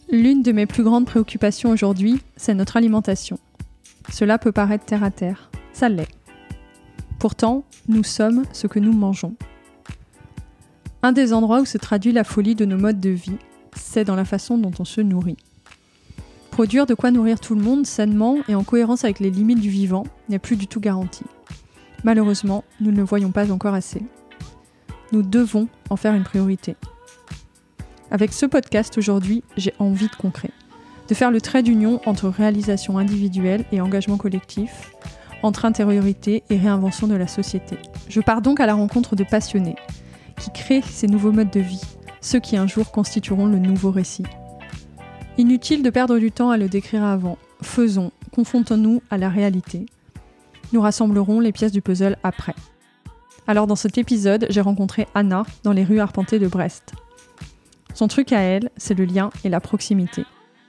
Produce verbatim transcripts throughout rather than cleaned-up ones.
L'une de mes plus grandes préoccupations aujourd'hui, c'est notre alimentation. Cela peut paraître terre à terre, ça l'est. Pourtant, nous sommes ce que nous mangeons. Un des endroits où se traduit la folie de nos modes de vie, c'est dans la façon dont on se nourrit. Produire de quoi nourrir tout le monde sainement et en cohérence avec les limites du vivant n'est plus du tout garanti. Malheureusement, nous ne le voyons pas encore assez. Nous devons en faire une priorité. Avec ce podcast aujourd'hui, j'ai envie de concret, de faire le trait d'union entre réalisation individuelle et engagement collectif, entre intériorité et réinvention de la société. Je pars donc à la rencontre de passionnés, qui créent ces nouveaux modes de vie, ceux qui un jour constitueront le nouveau récit. Inutile de perdre du temps à le décrire avant. Faisons, confrontons-nous à la réalité. Nous rassemblerons les pièces du puzzle après. Alors dans cet épisode, j'ai rencontré Anna dans les rues arpentées de Brest. Son truc à elle, c'est le lien et la proximité.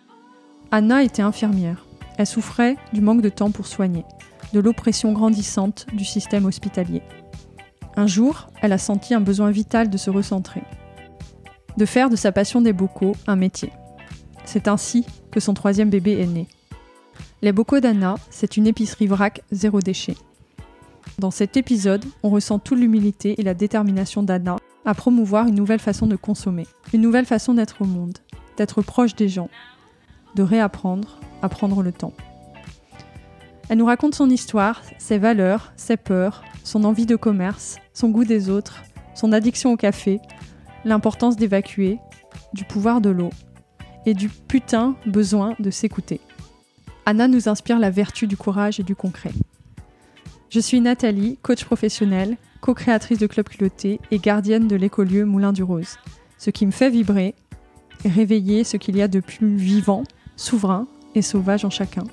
Anna était infirmière. Elle souffrait du manque de temps pour soigner, de l'oppression grandissante du système hospitalier. Un jour, elle a senti un besoin vital de se recentrer, de faire de sa passion des bocaux un métier. C'est ainsi que son troisième bébé est né. Les Bocaux d'Anna, c'est une épicerie vrac zéro déchet. Dans cet épisode, on ressent toute l'humilité et la détermination d'Anna à promouvoir une nouvelle façon de consommer, une nouvelle façon d'être au monde, d'être proche des gens, de réapprendre à prendre le temps. Elle nous raconte son histoire, ses valeurs, ses peurs, son envie de commerce, son goût des autres, son addiction au café, l'importance d'évacuer, du pouvoir de l'eau et du putain besoin de s'écouter. Anna nous inspire la vertu du courage et du concret. Je suis Nathalie, coach professionnelle, co-créatrice de Club Culotté et gardienne de l'écolieu Moulin du Rose. Ce qui me fait vibrer et réveiller ce qu'il y a de plus vivant, souverain et sauvage en chacun.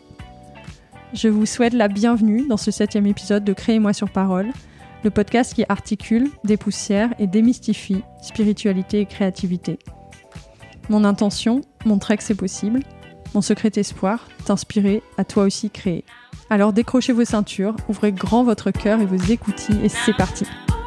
Je vous souhaite la bienvenue dans ce septième épisode de Créez-moi sur parole, le podcast qui articule, dépoussière et démystifie spiritualité et créativité. Mon intention, montrer que c'est possible. Mon secret espoir, t'inspirer à toi aussi créer. Alors décrochez vos ceintures, ouvrez grand votre cœur et vos écoutilles et c'est parti.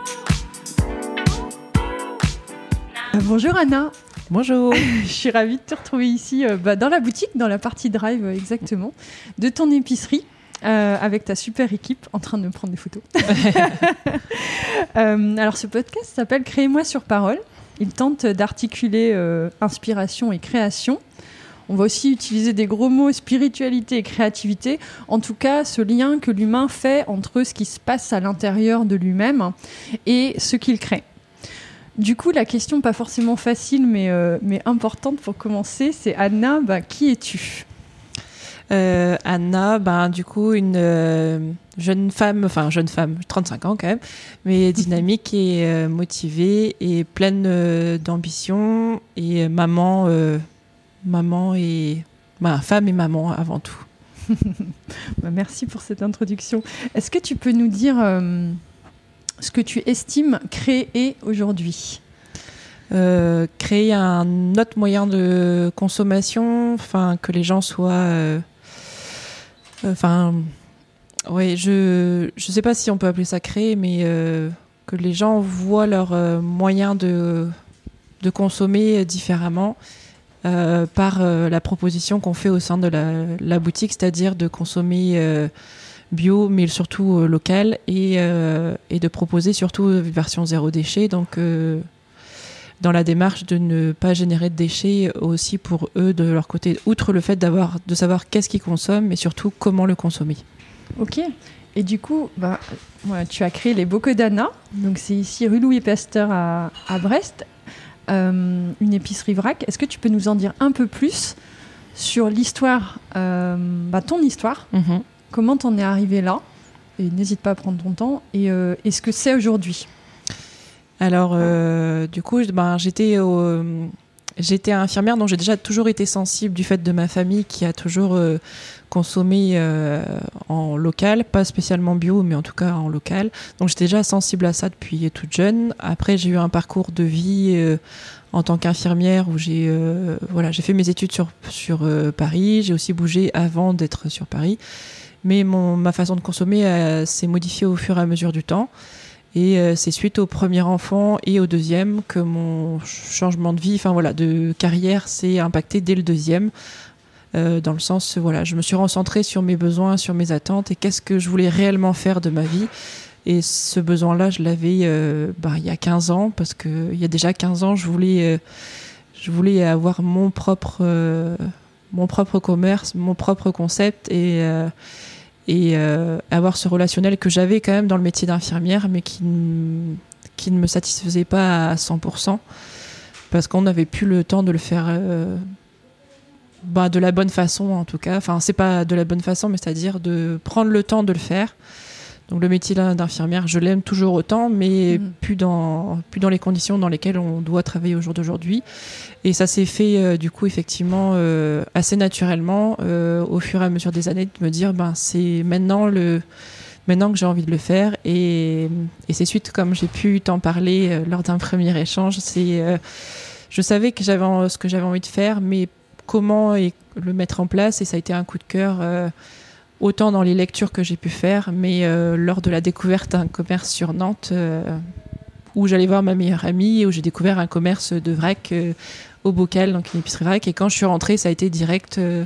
Euh, bonjour Anna. Bonjour. Je suis ravie de te retrouver ici euh, bah, dans la boutique, dans la partie drive euh, exactement, de ton épicerie. Euh, avec ta super équipe en train de me prendre des photos. euh, alors ce podcast s'appelle Créez-moi sur parole. Il tente d'articuler euh, inspiration et création. On va aussi utiliser des gros mots, spiritualité et créativité. En tout cas, ce lien que l'humain fait entre ce qui se passe à l'intérieur de lui-même et ce qu'il crée. Du coup, la question pas forcément facile, mais, euh, mais importante pour commencer, c'est Anna, bah, qui es-tu ? Euh, Anna, ben, du coup, une euh, jeune femme, enfin jeune femme, trente-cinq ans quand même, mais dynamique et euh, motivée et pleine euh, d'ambition et maman, euh, maman et ben, femme et maman avant tout. Bah, merci pour cette introduction. Est-ce que tu peux nous dire euh, ce que tu estimes créer aujourd'hui ? euh, Créer un autre moyen de consommation, enfin que les gens soient euh, Enfin, ouais, je je sais pas si on peut appeler ça créer, mais euh, que les gens voient leurs euh, moyens de de consommer différemment euh, par euh, la proposition qu'on fait au sein de la, la boutique, c'est-à-dire de consommer euh, bio, mais surtout euh, local, et euh, et de proposer surtout une version zéro déchet, donc euh, dans la démarche de ne pas générer de déchets aussi pour eux de leur côté, outre le fait d'avoir, de savoir qu'est-ce qu'ils consomment, mais surtout comment le consommer. Ok, et du coup, bah, ouais, tu as créé les Bocaux d'Anna, donc c'est ici rue Louis Pasteur à, à Brest, euh, une épicerie vrac. Est-ce que tu peux nous en dire un peu plus sur l'histoire, euh, bah, ton histoire, mm-hmm. Comment t'en es arrivé là, et n'hésite pas à prendre ton temps, et, euh, et ce que c'est aujourd'hui. Alors, euh, du coup, ben, j'étais, au, j'étais infirmière, donc j'ai déjà toujours été sensible du fait de ma famille qui a toujours euh, consommé euh, en local, pas spécialement bio, mais en tout cas en local. Donc j'étais déjà sensible à ça depuis toute jeune. Après, j'ai eu un parcours de vie euh, en tant qu'infirmière où j'ai, euh, voilà, j'ai fait mes études sur, sur euh, Paris. J'ai aussi bougé avant d'être sur Paris. Mais mon, ma façon de consommer euh, s'est modifiée au fur et à mesure du temps. Et euh, c'est suite au premier enfant et au deuxième que mon changement de vie, enfin voilà, de carrière s'est impacté dès le deuxième. Euh, dans le sens, voilà, je me suis recentrée sur mes besoins, sur mes attentes et qu'est-ce que je voulais réellement faire de ma vie. Et ce besoin-là, je l'avais euh, bah, il y a quinze ans, parce qu'il y a déjà quinze ans, je voulais, euh, je voulais avoir mon propre, euh, mon propre commerce, mon propre concept et, euh, et euh, avoir ce relationnel que j'avais quand même dans le métier d'infirmière, mais qui, n- qui ne me satisfaisait pas à cent pour cent, parce qu'on n'avait plus le temps de le faire... Euh, Bah, de la bonne façon en tout cas, enfin c'est pas de la bonne façon mais c'est-à-dire de prendre le temps de le faire. Donc le métier d'infirmière, je l'aime toujours autant, mais mmh. plus dans plus dans les conditions dans lesquelles on doit travailler au jour d'aujourd'hui. Et ça s'est fait euh, du coup effectivement euh, assez naturellement euh, au fur et à mesure des années, de me dire ben c'est maintenant le maintenant que j'ai envie de le faire. Et, et c'est suite, comme j'ai pu t'en parler euh, lors d'un premier échange, c'est euh, je savais que j'avais ce que j'avais envie de faire, mais comment et le mettre en place, et ça a été un coup de cœur euh, autant dans les lectures que j'ai pu faire, mais euh, lors de la découverte d'un commerce sur Nantes euh, où j'allais voir ma meilleure amie et où j'ai découvert un commerce de vrac euh, au Bocal, donc une épicerie vrac, et quand je suis rentrée ça a été direct euh,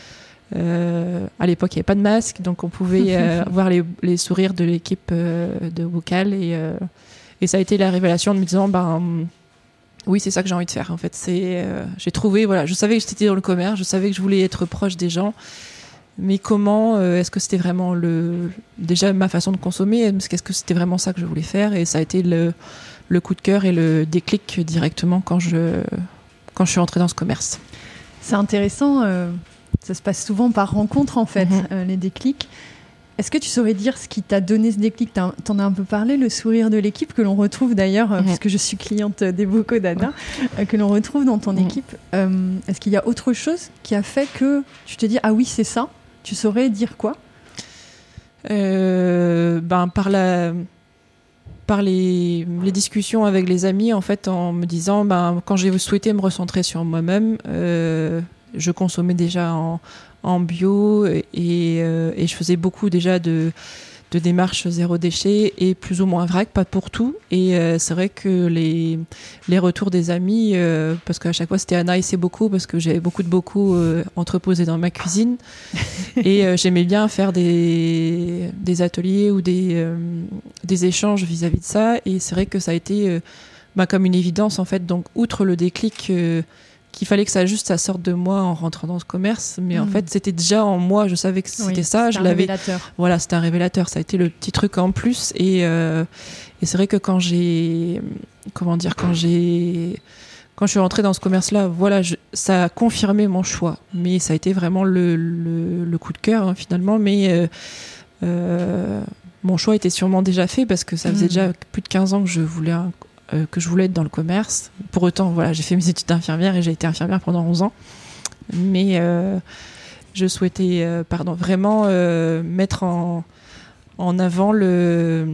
euh, à l'époque il n'y avait pas de masque, donc on pouvait euh, voir les, les sourires de l'équipe euh, de Bocal, et, euh, et ça a été la révélation de me disant ben oui, c'est ça que j'ai envie de faire. En fait, c'est, euh, j'ai trouvé, voilà, je savais que j'étais dans le commerce, je savais que je voulais être proche des gens, mais comment, euh, est-ce que c'était vraiment le, déjà ma façon de consommer, est-ce que c'était vraiment ça que je voulais faire, et ça a été le, le coup de cœur et le déclic directement quand je, quand je suis entrée dans ce commerce. C'est intéressant, euh, ça se passe souvent par rencontre en fait, mm-hmm. euh, les déclics. Est-ce que tu saurais dire ce qui t'a donné ce déclic ? T'en as un peu parlé, le sourire de l'équipe, que l'on retrouve d'ailleurs, mmh. puisque je suis cliente des bocaux d'Anna, mmh. que l'on retrouve dans ton mmh. équipe. Euh, est-ce qu'il y a autre chose qui a fait que tu te dis « Ah oui, c'est ça », tu saurais dire quoi ? euh, ben, Par, la, par les, les discussions avec les amis, en fait, en me disant, ben, quand j'ai souhaité me recentrer sur moi-même, euh, je consommais déjà en... en bio et, euh, et je faisais beaucoup déjà de, de démarches zéro déchet et plus ou moins vrac, pas pour tout. Et euh, c'est vrai que les, les retours des amis, euh, parce qu'à chaque fois c'était Anna et c'est beaucoup, parce que j'avais beaucoup de bocaux euh, entreposés dans ma cuisine et euh, j'aimais bien faire des, des ateliers ou des, euh, des échanges vis-à-vis de ça. Et c'est vrai que ça a été euh, bah, comme une évidence en fait. Donc outre le déclic euh, qu'il fallait que ça juste ça sorte de moi en rentrant dans ce commerce, mais mmh. en fait c'était déjà en moi, je savais que c'était oui, ça, c'était je un l'avais révélateur. Voilà, c'était un révélateur, ça a été le petit truc en plus. Et euh, et c'est vrai que quand j'ai comment dire quand j'ai quand je suis rentrée dans ce commerce là, voilà, je, ça a confirmé mon choix, mais ça a été vraiment le le, le coup de cœur hein, finalement. Mais euh, euh, mon choix était sûrement déjà fait, parce que ça faisait mmh. déjà plus de quinze ans que je voulais un Euh, que je voulais être dans le commerce. Pour autant, voilà, j'ai fait mes études d'infirmière et j'ai été infirmière pendant onze ans. Mais euh, je souhaitais euh, pardon, vraiment euh, mettre en, en avant le,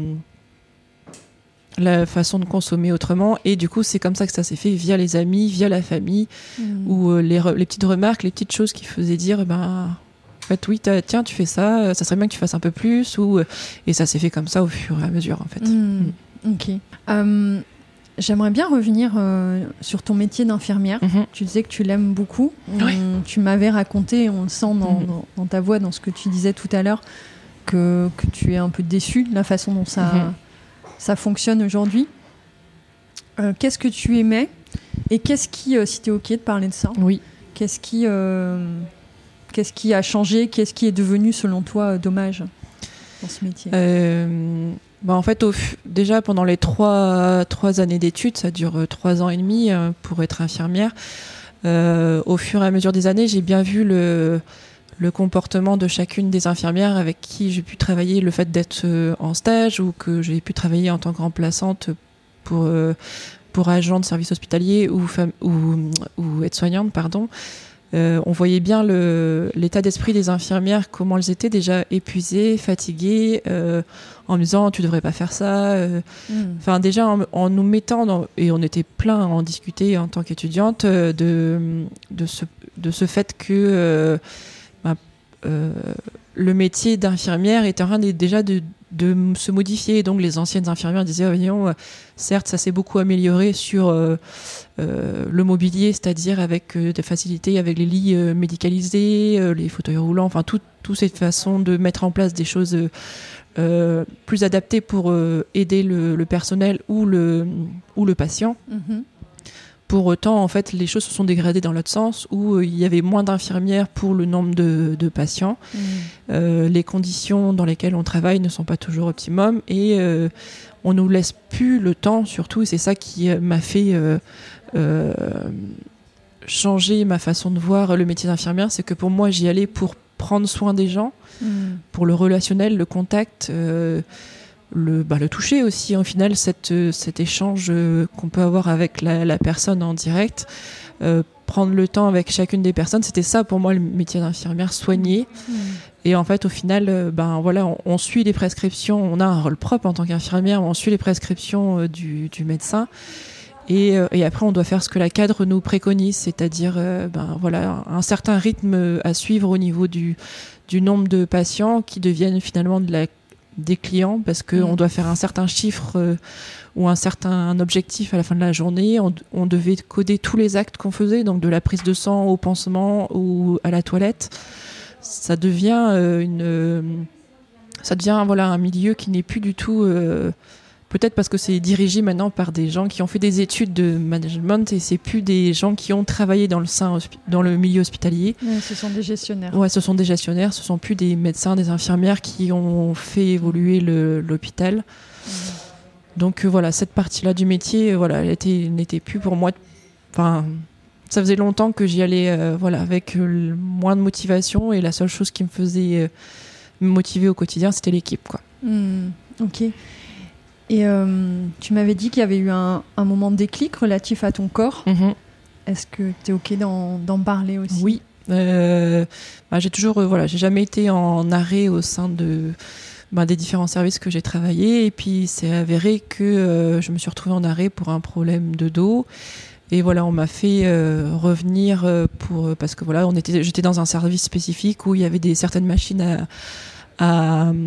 la façon de consommer autrement. Et du coup, c'est comme ça que ça s'est fait, via les amis, via la famille, mmh. où euh, les, re- les petites remarques, les petites choses qui faisaient dire ben, en fait, oui, tiens, tu fais ça, ça serait bien que tu fasses un peu plus. Ou, et ça s'est fait comme ça au fur et à mesure, en fait. Mmh. Mmh. Ok. Um... J'aimerais bien revenir euh, sur ton métier d'infirmière. Mmh. Tu disais que tu l'aimes beaucoup. On, oui. Tu m'avais raconté, on le sent dans, mmh. dans, dans ta voix, dans ce que tu disais tout à l'heure, que, que tu es un peu déçue de la façon dont ça, mmh. ça fonctionne aujourd'hui. Euh, qu'est-ce que tu aimais ? Et qu'est-ce qui, euh, si tu es OK de parler de ça, oui. qu'est-ce qui, euh, qu'est-ce qui a changé ? Qu'est-ce qui est devenu, selon toi, dommage dans ce métier ? euh... Bah en fait, au f... déjà pendant les trois, trois années d'études, ça dure trois ans et demi euh, pour être infirmière. Euh, au fur et à mesure des années, j'ai bien vu le, le comportement de chacune des infirmières avec qui j'ai pu travailler, le fait d'être euh, en stage ou que j'ai pu travailler en tant que remplaçante pour, euh, pour agent de service hospitalier ou, fam... ou, ou aide-soignante, pardon. Euh, on voyait bien le, l'état d'esprit des infirmières, comment elles étaient déjà épuisées, fatiguées, euh, en me disant tu devrais pas faire ça. Enfin, mmh. déjà en, en nous mettant dans, et on était plein à en discuter en tant qu'étudiante euh, de de ce de ce fait que euh, bah, euh, le métier d'infirmière était en train de, déjà de de se modifier. Donc les anciennes infirmières disaient, oh, voyons, euh, certes, ça s'est beaucoup amélioré sur euh, euh, le mobilier, c'est-à-dire avec euh, des facilités, avec les lits euh, médicalisés, euh, les fauteuils roulants, enfin, toutes tout cette façon de mettre en place des choses euh, euh, plus adaptées pour euh, aider le, le personnel ou le, ou le patient. Mm-hmm. Pour autant, en fait, les choses se sont dégradées dans l'autre sens, où euh, il y avait moins d'infirmières pour le nombre de, de patients. Mmh. Euh, les conditions dans lesquelles on travaille ne sont pas toujours optimum, et euh, on nous laisse plus le temps, surtout, et c'est ça qui euh, m'a fait euh, euh, changer ma façon de voir le métier d'infirmière. C'est que pour moi, j'y allais pour prendre soin des gens, mmh. pour le relationnel, le contact. Euh, Le, bah, le toucher aussi, au final, cette, cet échange euh, qu'on peut avoir avec la, la personne en direct, euh, prendre le temps avec chacune des personnes, c'était ça pour moi le métier d'infirmière, soigner. Mmh. Et en fait, au final, euh, ben, voilà, on, on suit les prescriptions, on a un rôle propre en tant qu'infirmière, on suit les prescriptions euh, du, du médecin. Et, euh, et après, on doit faire ce que la cadre nous préconise, c'est-à-dire euh, ben, voilà, un certain rythme à suivre au niveau du, du nombre de patients qui deviennent finalement de la des clients, parce qu'on mmh. doit faire un certain chiffre euh, ou un certain objectif à la fin de la journée. On, on devait coder tous les actes qu'on faisait, donc de la prise de sang au pansement ou à la toilette. Ça devient euh, une, euh, ça devient voilà un milieu qui n'est plus du tout. Euh, peut-être parce que c'est dirigé maintenant par des gens qui ont fait des études de management, et c'est plus des gens qui ont travaillé dans le sein, dans le milieu hospitalier. Ouais, ce sont des gestionnaires. Ouais, ce sont des gestionnaires. Ce sont plus des médecins, des infirmières qui ont fait évoluer le, l'hôpital. Mmh. Donc euh, voilà, cette partie-là du métier, voilà, elle était, n'était plus pour moi. Enfin, ça faisait longtemps que j'y allais, euh, voilà, avec euh, moins de motivation, et la seule chose qui me faisait euh, me motiver au quotidien, c'était l'équipe, quoi. Mmh, ok. Et euh, tu m'avais dit qu'il y avait eu un, un moment de déclic relatif à ton corps. Mmh. Est-ce que tu es ok d'en, d'en parler aussi ? Oui. Euh, bah, j'ai toujours, euh, voilà, j'ai jamais été en arrêt au sein de, bah, des différents services que j'ai travaillé. Et puis, c'est avéré que euh, je me suis retrouvée en arrêt pour un problème de dos. Et voilà, on m'a fait euh, revenir pour, parce que voilà, on était, j'étais dans un service spécifique où il y avait des certaines machines à, à, à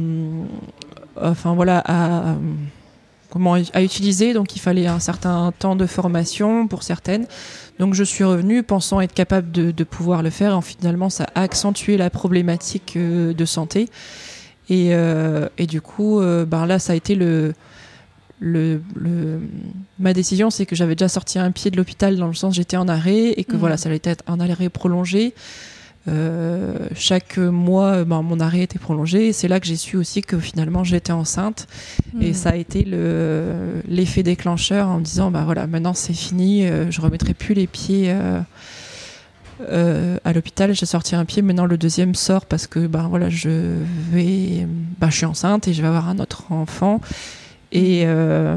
enfin voilà, à, à comment à utiliser, donc il fallait un certain temps de formation pour certaines. Donc je suis revenue pensant être capable de, de pouvoir le faire, et finalement ça a accentué la problématique euh, de santé. Et, euh, et du coup, euh, ben là ça a été le, le, le ma décision, c'est que j'avais déjà sorti un pied de l'hôpital, dans le sens j'étais en arrêt, et que mmh. voilà, ça allait être un arrêt prolongé. Euh, chaque mois, ben, mon arrêt était prolongé, et c'est là que j'ai su aussi que finalement j'étais enceinte. Mmh. Et ça a été le, l'effet déclencheur, en me disant bah voilà, maintenant c'est fini, euh, je remettrai plus les pieds euh, euh, à l'hôpital. J'ai sorti un pied, maintenant le deuxième sort parce que ben voilà, je vais, ben, je suis enceinte et je vais avoir un autre enfant. Et euh,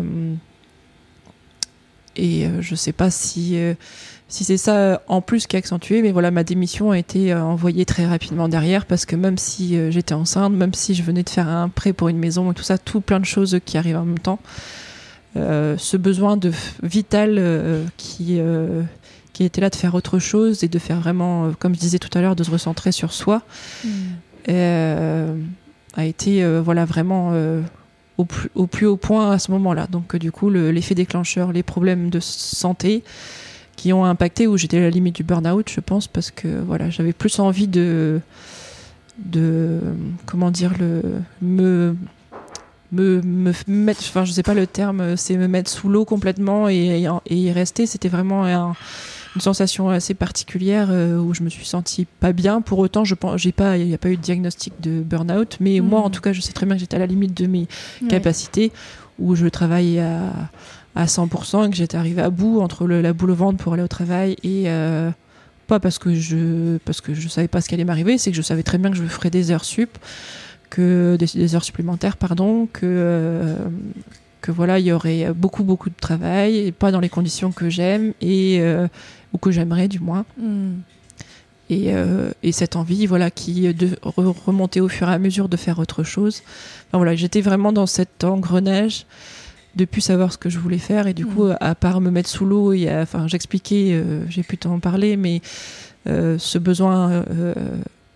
et euh, je sais pas si euh, si c'est ça en plus qui a accentué, mais voilà, ma démission a été euh, envoyée très rapidement derrière, parce que même si euh, j'étais enceinte, même si je venais de faire un prêt pour une maison et tout ça, tout plein de choses qui arrivent en même temps, euh, ce besoin de vital euh, qui euh, qui était là de faire autre chose et de faire vraiment, euh, comme je disais tout à l'heure, de se recentrer sur soi, mmh. euh, a été euh, voilà vraiment euh, au plus, au plus haut point à ce moment-là. Donc euh, du coup, le, l'effet déclencheur, les problèmes de santé qui ont impacté, où j'étais à la limite du burn-out, je pense, parce que voilà, j'avais plus envie de, de comment dire, le, me, me, me mettre, enfin je sais pas le terme, c'est me mettre sous l'eau complètement et, et y rester. C'était vraiment un, une sensation assez particulière euh, où je me suis sentie pas bien. Pour autant, je pense, j'ai pas, il n'y a pas eu de diagnostic de burn-out, mais mmh. moi, en tout cas, je sais très bien que j'étais à la limite de mes ouais. capacités, où je travaillais à à cent pour cent, et que j'étais arrivée à bout, entre le, la boule au ventre pour aller au travail, et euh, pas parce que je parce que je savais pas ce qui allait m'arriver, c'est que je savais très bien que je ferais des heures sup, que des, des heures supplémentaires, pardon, que euh, que voilà, il y aurait beaucoup beaucoup de travail, et pas dans les conditions que j'aime, et euh, ou que j'aimerais du moins. Mm. Et, euh, et cette envie, voilà, qui de remonter au fur et à mesure de faire autre chose. Enfin, voilà, j'étais vraiment dans cet engrenage de plus savoir ce que je voulais faire, et du mmh. coup, à part me mettre sous l'eau, et à, enfin, j'expliquais, euh, j'ai pu t'en parler, mais euh, ce besoin euh,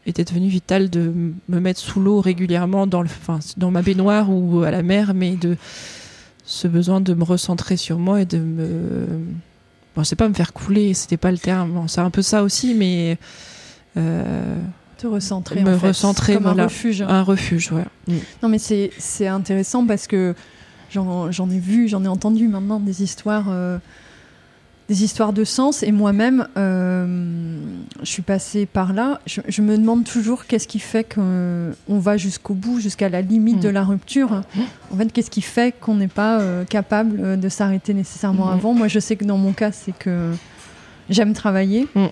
était devenu vital de m- me mettre sous l'eau régulièrement dans, le, enfin, dans ma baignoire ou à la mer, mais de ce besoin de me recentrer sur moi et de me... Bon, c'est pas me faire couler, c'était pas le terme, bon, c'est un peu ça aussi, mais... Euh, te recentrer, me en fait, recentrer, comme voilà, un refuge. Un refuge, ouais. Mm. Non, mais c'est, c'est intéressant parce que j'en, j'en ai vu, j'en ai entendu maintenant des histoires... Euh, des histoires de sens, et moi-même euh, je suis passée par là. Je, je me demande toujours qu'est-ce qui fait qu'on va jusqu'au bout, jusqu'à la limite mmh. de la rupture. En fait, qu'est-ce qui fait qu'on n'est pas euh, capable de s'arrêter nécessairement mmh. avant. Moi, je sais que dans mon cas, c'est que j'aime travailler, mmh.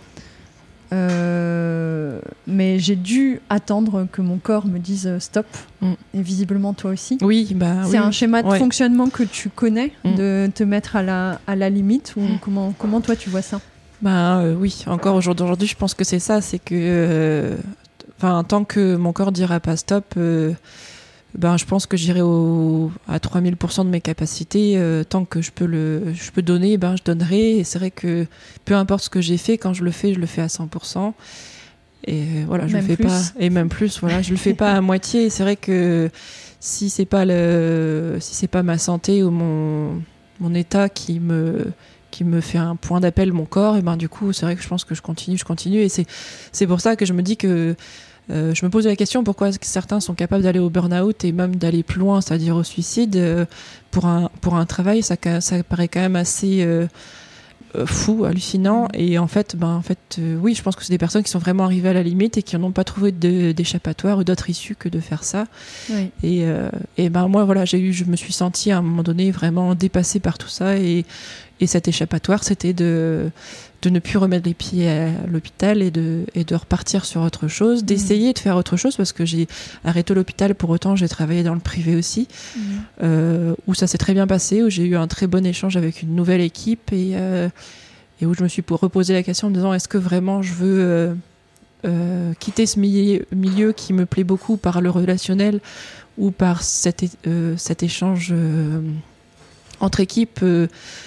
euh, mais j'ai dû attendre que mon corps me dise stop, mmh. et visiblement toi aussi. Oui, bah c'est oui. un schéma de ouais. fonctionnement que tu connais, mmh. de te mettre à la, à la limite, ou mmh. comment, comment toi tu vois ça? Ben euh, oui, encore aujourd'hui, je pense que c'est ça, c'est que, enfin, euh, tant que mon corps dira pas stop, euh, ben je pense que j'irai au, à trois mille pour cent de mes capacités. Euh, tant que je peux le, je peux donner, ben je donnerai. Et c'est vrai que peu importe ce que j'ai fait, quand je le fais, je le fais à cent pour cent. Et voilà, je même le fais plus. pas, et même plus. Voilà, je le fais pas à moitié. Et c'est vrai que si c'est pas le, si c'est pas ma santé ou mon, mon état qui me qui me fait un point d'appel, mon corps, et ben du coup c'est vrai que je pense que je continue je continue et c'est c'est pour ça que je me dis que euh, je me pose la question pourquoi certains sont capables d'aller au burn-out et même d'aller plus loin, c'est-à-dire au suicide, euh, pour un pour un travail. Ça ça paraît quand même assez euh, euh, fou, hallucinant. Et en fait ben en fait euh, oui, je pense que c'est des personnes qui sont vraiment arrivées à la limite et qui n'ont pas trouvé de, d'échappatoire ou d'autre issue que de faire ça. Oui. Et euh, et ben moi voilà, j'ai eu je me suis sentie à un moment donné vraiment dépassée par tout ça, et Et cet échappatoire, c'était de, de ne plus remettre les pieds à l'hôpital et de, et de repartir sur autre chose, d'essayer mmh. de faire autre chose, parce que j'ai arrêté l'hôpital, pour autant j'ai travaillé dans le privé aussi, mmh. euh, où ça s'est très bien passé, où j'ai eu un très bon échange avec une nouvelle équipe, et, euh, et où je me suis reposé la question en me disant, est-ce que vraiment je veux euh, euh, quitter ce milieu, milieu qui me plaît beaucoup par le relationnel, ou par cet, euh, cet échange euh, entre équipes, euh,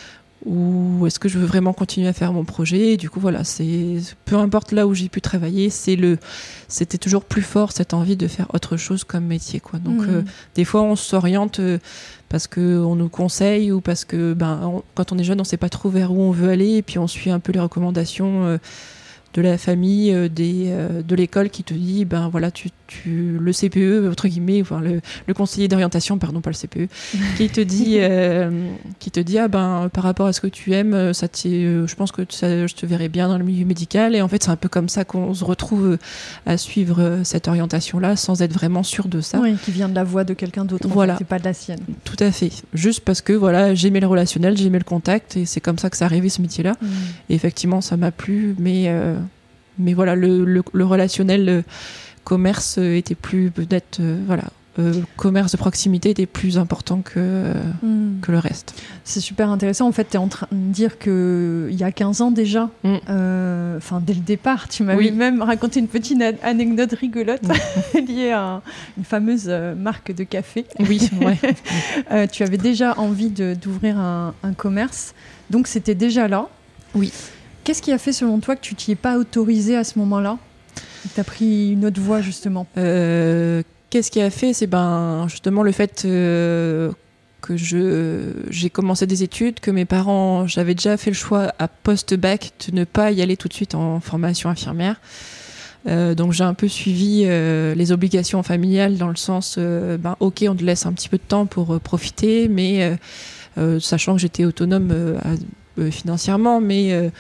ou est-ce que je veux vraiment continuer à faire mon projet? Et du coup voilà, c'est peu importe là où j'ai pu travailler, c'est le c'était toujours plus fort cette envie de faire autre chose comme métier, quoi. Donc mmh. euh, des fois on s'oriente euh, parce que on nous conseille, ou parce que ben on, quand on est jeune on sait pas trop vers où on veut aller, et puis on suit un peu les recommandations euh, de la famille, euh, des, euh, de l'école, qui te dit ben voilà, tu, tu le C P E entre guillemets, enfin le, le conseiller d'orientation, pardon, pas le C P E, qui te dit euh, qui te dit ah ben par rapport à ce que tu aimes, ça euh, je pense que ça, je te verrais bien dans le milieu médical. Et en fait c'est un peu comme ça qu'on se retrouve à suivre cette orientation là sans être vraiment sûr de ça. Oui, qui vient de la voix de quelqu'un d'autre. Voilà, en fait, c'est pas de la sienne. Tout à fait. Juste parce que voilà, j'aimais le relationnel, j'aimais le contact, et c'est comme ça que ça arrivait, ce métier là. Mmh. Et effectivement ça m'a plu, mais euh, mais voilà, le, le, le relationnel, le commerce était plus peut-être euh, voilà, euh, commerce de proximité était plus important que euh, mm. que le reste. C'est super intéressant. En fait, tu es en train de dire que il y a quinze ans déjà, enfin mm. euh, dès le départ, tu m'avais oui. même raconté une petite anecdote rigolote mm. liée à un, une fameuse marque de café. Oui, ouais. euh, tu avais déjà envie de, d'ouvrir un, un commerce, donc c'était déjà là. Oui. Qu'est-ce qui a fait, selon toi, que tu t'y es pas autorisé à ce moment-là? Tu as pris une autre voie, justement. Euh, qu'est-ce qui a fait? C'est ben, justement le fait euh, que je, j'ai commencé des études, que mes parents, j'avais déjà fait le choix à post-bac de ne pas y aller tout de suite en formation infirmière. Euh, donc j'ai un peu suivi euh, les obligations familiales, dans le sens, euh, ben, ok, on te laisse un petit peu de temps pour euh, profiter, mais euh, euh, sachant que j'étais autonome euh, à, euh, financièrement, mais... Euh,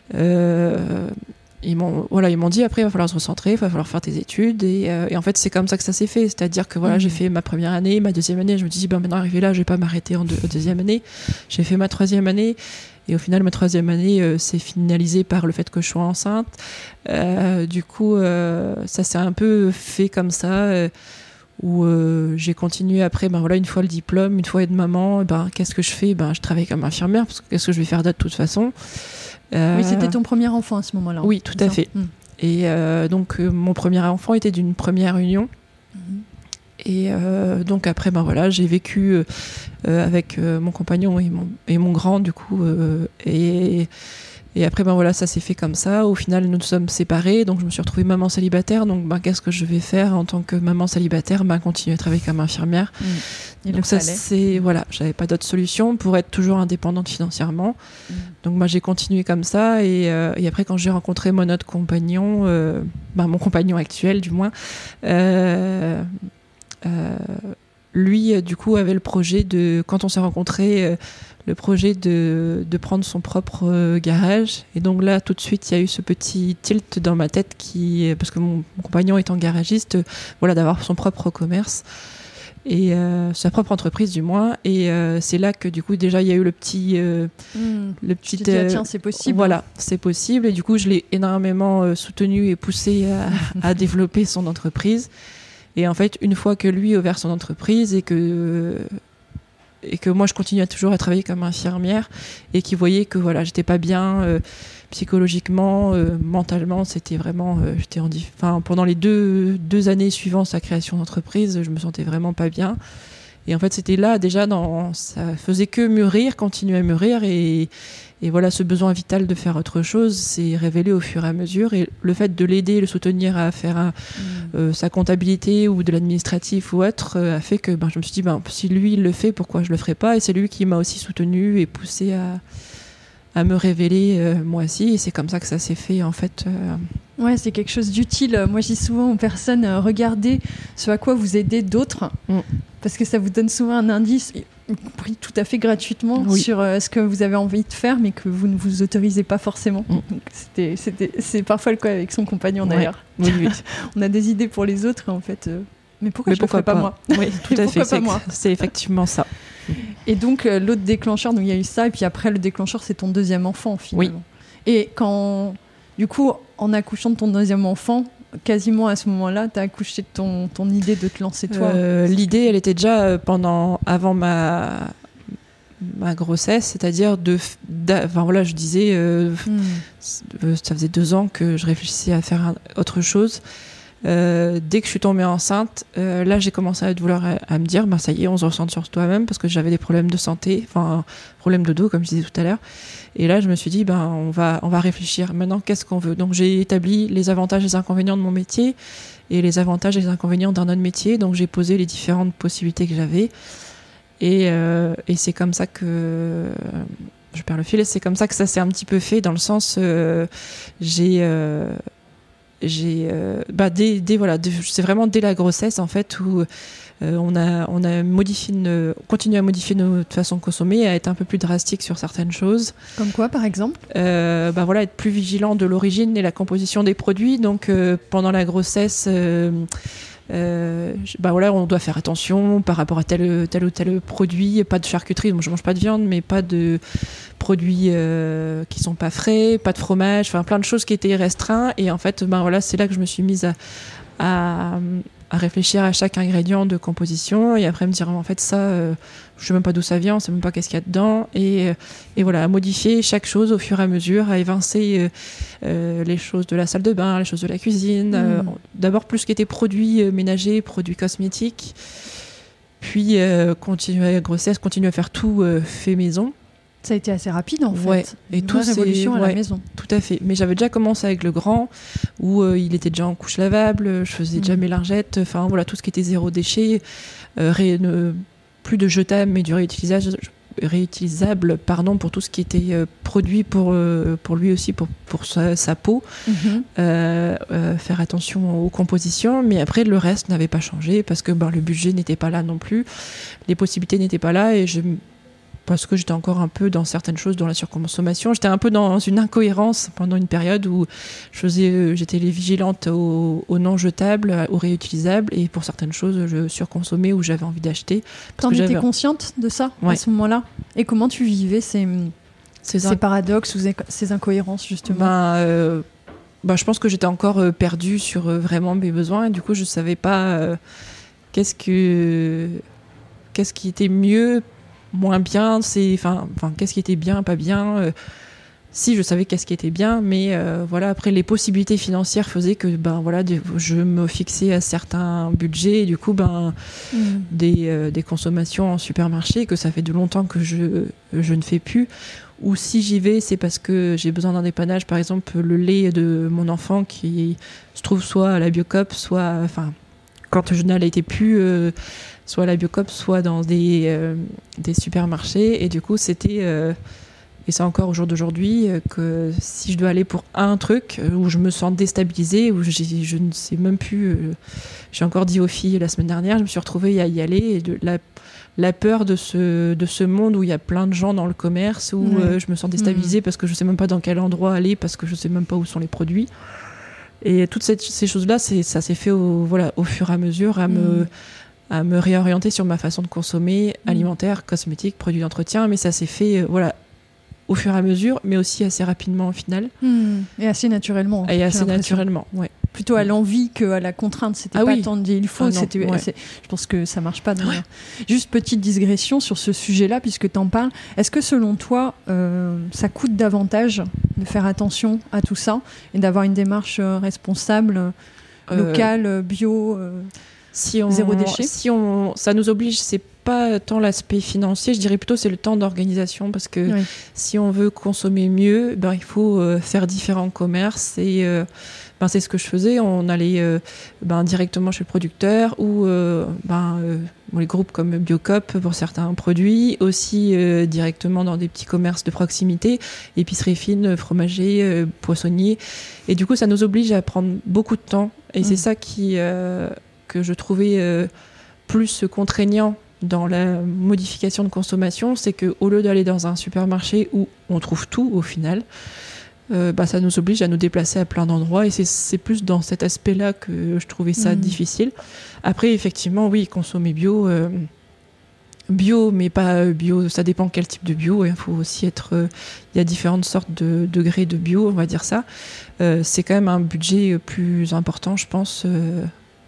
Euh, ils m'ont voilà ils m'ont dit après il va falloir se recentrer, il va falloir faire tes études, et, euh, et en fait c'est comme ça que ça s'est fait, c'est-à-dire que voilà mmh. j'ai fait ma première année, ma deuxième année, je me dis ben maintenant arrivé là je vais pas m'arrêter en deux, deuxième année, j'ai fait ma troisième année, et au final ma troisième année euh, s'est finalisée par le fait que je sois enceinte, euh, du coup euh, ça s'est un peu fait comme ça, euh, où euh, j'ai continué après, ben voilà, une fois le diplôme, une fois être maman, ben qu'est-ce que je fais? Ben je travaille comme infirmière, parce que qu'est-ce que je vais faire d'autre de toute façon? Euh... Oui, c'était ton premier enfant à ce moment-là. Oui, tout à fait. Mmh. Et euh, donc euh, mon premier enfant était d'une première union. Mmh. Et euh, donc après, ben voilà, j'ai vécu euh, avec euh, mon compagnon et mon, et mon grand, du coup, euh, et Et après, ben voilà, ça s'est fait comme ça. Au final, nous nous sommes séparés, donc je me suis retrouvée maman célibataire. Donc, ben, qu'est-ce que je vais faire en tant que maman célibataire? Ben, continuer à travailler comme infirmière. Mmh. Il donc, le ça, fallait. c'est, voilà, j'avais pas d'autre solution pour être toujours indépendante financièrement. Mmh. Donc, ben, j'ai continué comme ça. Et, euh, et après, quand j'ai rencontré mon autre compagnon, euh, ben, mon compagnon actuel, du moins, euh, euh, lui, du coup, avait le projet de, quand on s'est rencontrés, euh, le projet de, de prendre son propre euh, garage. Et donc là, tout de suite, il y a eu ce petit tilt dans ma tête, qui, parce que mon, mon compagnon étant garagiste, euh, voilà, d'avoir son propre commerce, et euh, sa propre entreprise du moins. Et euh, c'est là que du coup, déjà, il y a eu le petit... Euh, mmh. le petit tu te dis, ah, tiens, c'est possible. Voilà, c'est possible. Et du coup, je l'ai énormément euh, soutenu et poussé à, à développer son entreprise. Et en fait, une fois que lui a ouvert son entreprise et que... et que moi je continuais toujours à travailler comme infirmière, et qui voyait que voilà, j'étais pas bien euh, psychologiquement, euh, mentalement, c'était vraiment euh, j'étais en diff... enfin, pendant les deux, deux années suivant sa création d'entreprise, je me sentais vraiment pas bien. Et en fait, c'était là déjà, dans... ça faisait que mûrir, continuer à mûrir, et, et voilà, ce besoin vital de faire autre chose s'est révélé au fur et à mesure. Et le fait de l'aider, le soutenir à faire un, mmh. euh, sa comptabilité ou de l'administratif ou autre, euh, a fait que ben, je me suis dit, ben, si lui il le fait, pourquoi je le ferais pas? Et c'est lui qui m'a aussi soutenue et poussée à, à me révéler euh, moi aussi. Et c'est comme ça que ça s'est fait, en fait. Euh... Ouais, c'est quelque chose d'utile. Moi, je dis souvent aux personnes, euh, regardez ce à quoi vous aidez d'autres, mmh. parce que ça vous donne souvent un indice, oui, tout à fait gratuitement, oui. sur euh, ce que vous avez envie de faire, mais que vous ne vous autorisez pas forcément. Mmh. Donc, c'était, c'était, c'est parfois le cas avec son compagnon, d'ailleurs. Ouais. Oui, oui. On a des idées pour les autres, en fait. Euh, mais pourquoi mais je pourquoi ne le ferais pas, pas moi? Oui, tout à fait. C'est, moi c'est effectivement ça. Et donc, euh, l'autre déclencheur, donc il y a eu ça, et puis après, le déclencheur, c'est ton deuxième enfant, finalement. Oui. Et quand, du coup, en accouchant de ton deuxième enfant, quasiment à ce moment-là, tu as accouché de ton, ton idée de te lancer toi. euh, L'idée, elle était déjà pendant, avant ma, ma grossesse, c'est-à-dire de... Enfin voilà, je disais, euh, hmm. ça faisait deux ans que je réfléchissais à faire un, autre chose. Euh, dès que je suis tombée enceinte, euh, là j'ai commencé à vouloir à, à me dire, ben ça y est, on se ressent sur toi-même, parce que j'avais des problèmes de santé, enfin problèmes de dos comme je disais tout à l'heure. Et là je me suis dit, ben on va on va réfléchir. Maintenant, qu'est-ce qu'on veut? Donc j'ai établi les avantages et les inconvénients de mon métier et les avantages et les inconvénients d'un autre métier. Donc j'ai posé les différentes possibilités que j'avais. Et, euh, et c'est comme ça que je perds le fil. Et c'est comme ça que ça s'est un petit peu fait, dans le sens euh, j'ai euh, j'ai euh, bah dès, dès voilà dès, c'est vraiment dès la grossesse en fait où euh, on a on a modifié une, continué à modifier notre façon de consommer, à être un peu plus drastique sur certaines choses. Comme quoi, par exemple? euh, bah voilà, être plus vigilant de l'origine et la composition des produits. Donc euh, pendant la grossesse, euh, Euh, bah voilà, on doit faire attention par rapport à tel, tel ou tel produit, pas de charcuterie, moi je mange pas de viande, mais pas de produits euh, qui sont pas frais, pas de fromage, enfin plein de choses qui étaient restreints. Et en fait, ben voilà, c'est là que je me suis mise à, à, à réfléchir à chaque ingrédient de composition, et après me dire en fait ça, euh, je sais même pas d'où ça vient, on sait même pas qu'est-ce qu'il y a dedans, et, et voilà, à modifier chaque chose au fur et à mesure, à évincer euh, euh, les choses de la salle de bain, les choses de la cuisine, mmh. euh, d'abord plus ce qui était produits euh, ménagers, produits cosmétiques, puis euh, continuer à la grossesse, continuer à faire tout euh, fait maison. Ça a été assez rapide en fait. Ouais, et une tout vraie révolution c'est, à ouais, la maison. Tout à fait. Mais j'avais déjà commencé avec le grand, où euh, il était déjà en couche lavable, je faisais mmh. déjà mes lingettes, enfin voilà, tout ce qui était zéro déchet, euh, ré, ne, plus de jetable mais du réutilisable, réutilisable pardon, pour tout ce qui était euh, produit pour, euh, pour lui aussi, pour, pour sa, sa peau. Mmh. Euh, euh, faire attention aux compositions, mais après le reste n'avait pas changé parce que ben, le budget n'était pas là non plus, les possibilités n'étaient pas là, et je... parce que j'étais encore un peu dans certaines choses, dans la surconsommation. J'étais un peu dans une incohérence pendant une période où je faisais, j'étais vigilante aux, aux non jetables, aux réutilisables, et pour certaines choses, je surconsommais ou j'avais envie d'acheter. T'en étais j'avais... consciente de ça, ouais. à ce moment-là? Et comment tu vivais ces, ces, ces inc... paradoxes ou ces incohérences, justement? ben, euh, ben, je pense que j'étais encore euh, perdue sur euh, vraiment mes besoins, et du coup, je ne savais pas euh, qu'est-ce, que, qu'est-ce qui était mieux, moins bien, c'est, enfin, enfin, qu'est-ce qui était bien, pas bien. Euh, si je savais qu'est-ce qui était bien, mais euh, voilà, après les possibilités financières faisaient que ben voilà, je me fixais à certains budgets et du coup ben mmh. des, euh, des consommations en supermarché que ça fait de longtemps que je je ne fais plus. Ou si j'y vais, c'est parce que j'ai besoin d'un dépannage, par exemple le lait de mon enfant qui se trouve soit à la Biocoop, soit enfin quand je n'allais plus euh, soit à la Biocoop, soit dans des euh, des supermarchés et du coup c'était euh, et c'est encore au jour d'aujourd'hui que si je dois aller pour un truc où je me sens déstabilisée, où j'ai, je ne sais même plus... Euh, j'ai encore dit aux filles la semaine dernière, je me suis retrouvée à y aller. Et de, la, la peur de ce, de ce monde où il y a plein de gens dans le commerce, où mmh. euh, je me sens déstabilisée mmh. parce que je ne sais même pas dans quel endroit aller, parce que je ne sais même pas où sont les produits. Et toutes cette, ces choses-là, c'est, ça s'est fait au, voilà, au fur et à mesure, à, mmh. me, à me réorienter sur ma façon de consommer, mmh. alimentaire, cosmétique, produits d'entretien. Mais ça s'est fait... Euh, voilà, au fur et à mesure, mais aussi assez rapidement au final. Mmh. Et assez naturellement. Et assez naturellement, ouais. Plutôt à l'envie qu'à la contrainte. C'était ah pas oui. tant de dire il faut, ah non, c'était, ouais. c'est, je pense que ça marche pas d'ailleurs. Ouais. Juste petite digression sur ce sujet-là, puisque tu en parles. Est-ce que selon toi, euh, ça coûte davantage de faire attention à tout ça et d'avoir une démarche responsable, euh, locale, bio, euh, si on, zéro déchet si on, ça nous oblige, c'est pas tant l'aspect financier, je dirais plutôt c'est le temps d'organisation parce que oui. si on veut consommer mieux, ben il faut euh, faire différents commerces et euh, ben c'est ce que je faisais. On allait euh, ben directement chez le producteur ou euh, ben euh, les groupes comme Biocoop pour certains produits, aussi euh, directement dans des petits commerces de proximité, épicerie fine, fromager, euh, poissonnier. Et du coup, ça nous oblige à prendre beaucoup de temps et mmh. c'est ça qui euh, que je trouvais euh, plus contraignant dans la modification de consommation, c'est qu'au lieu d'aller dans un supermarché où on trouve tout au final, euh, bah, ça nous oblige à nous déplacer à plein d'endroits et c'est, c'est plus dans cet aspect-là que je trouvais ça mmh. difficile. Après, effectivement, oui, consommer bio, euh, bio, mais pas bio, ça dépend quel type de bio. Il faut aussi être... Il euh, y a différentes sortes de degrés de bio, on va dire ça. Euh, c'est quand même un budget plus important, je pense. Euh,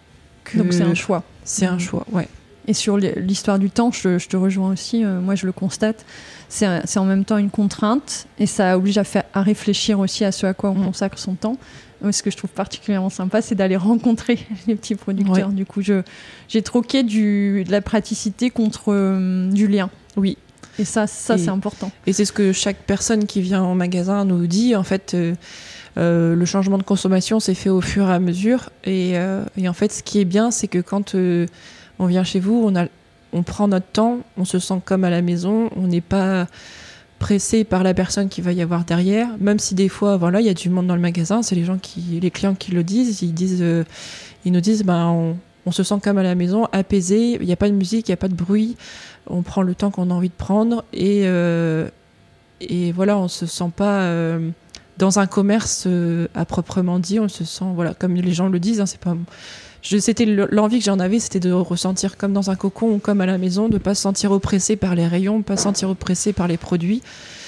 que Donc c'est un choix. C'est mmh. un choix, ouais. Et sur l'histoire du temps, je, je te rejoins aussi, euh, moi je le constate, c'est, c'est en même temps une contrainte et ça oblige à, faire, à réfléchir aussi à ce à quoi on mmh. consacre son temps. Moi, ce que je trouve particulièrement sympa, c'est d'aller rencontrer les petits producteurs. Ouais. Du coup, je, j'ai troqué du, de la praticité contre euh, du lien. Oui. Et ça, ça et, c'est important. Et c'est ce que chaque personne qui vient au magasin nous dit. En fait, euh, euh, le changement de consommation s'est fait au fur et à mesure. Et, euh, et en fait, ce qui est bien, c'est que quand... Euh, on vient chez vous, on, a, on prend notre temps, on se sent comme à la maison, on n'est pas pressé par la personne qui va y avoir derrière, même si des fois, voilà, il y a du monde dans le magasin, c'est les gens qui, les clients qui le disent, ils disent, euh, ils nous disent, ben, on, on se sent comme à la maison, apaisé, il n'y a pas de musique, il n'y a pas de bruit, on prend le temps qu'on a envie de prendre et, euh, et voilà, on se sent pas euh, dans un commerce euh, à proprement dit, on se sent, voilà, comme les gens le disent, hein, c'est pas... Je, c'était l'envie que j'en avais, c'était de ressentir comme dans un cocon ou comme à la maison, de ne pas se sentir oppressé par les rayons, de ne pas se sentir oppressé par les produits.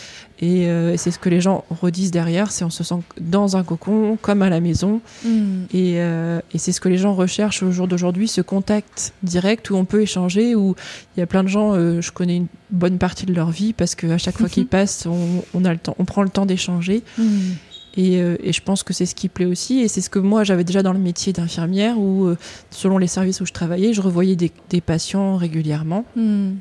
Et euh, c'est ce que les gens redisent derrière, c'est on se sent dans un cocon, comme à la maison. Mmh. Et, euh, et c'est ce que les gens recherchent au jour d'aujourd'hui, ce contact direct où on peut échanger, où il y a plein de gens, euh, je connais une bonne partie de leur vie, parce qu'à chaque fois mmh. qu'ils passent, on, on, a le temps, on prend le temps d'échanger. Mmh. Et, euh, et je pense que c'est ce qui plaît aussi et c'est ce que moi j'avais déjà dans le métier d'infirmière où euh, selon les services où je travaillais je revoyais des, des patients régulièrement mmh.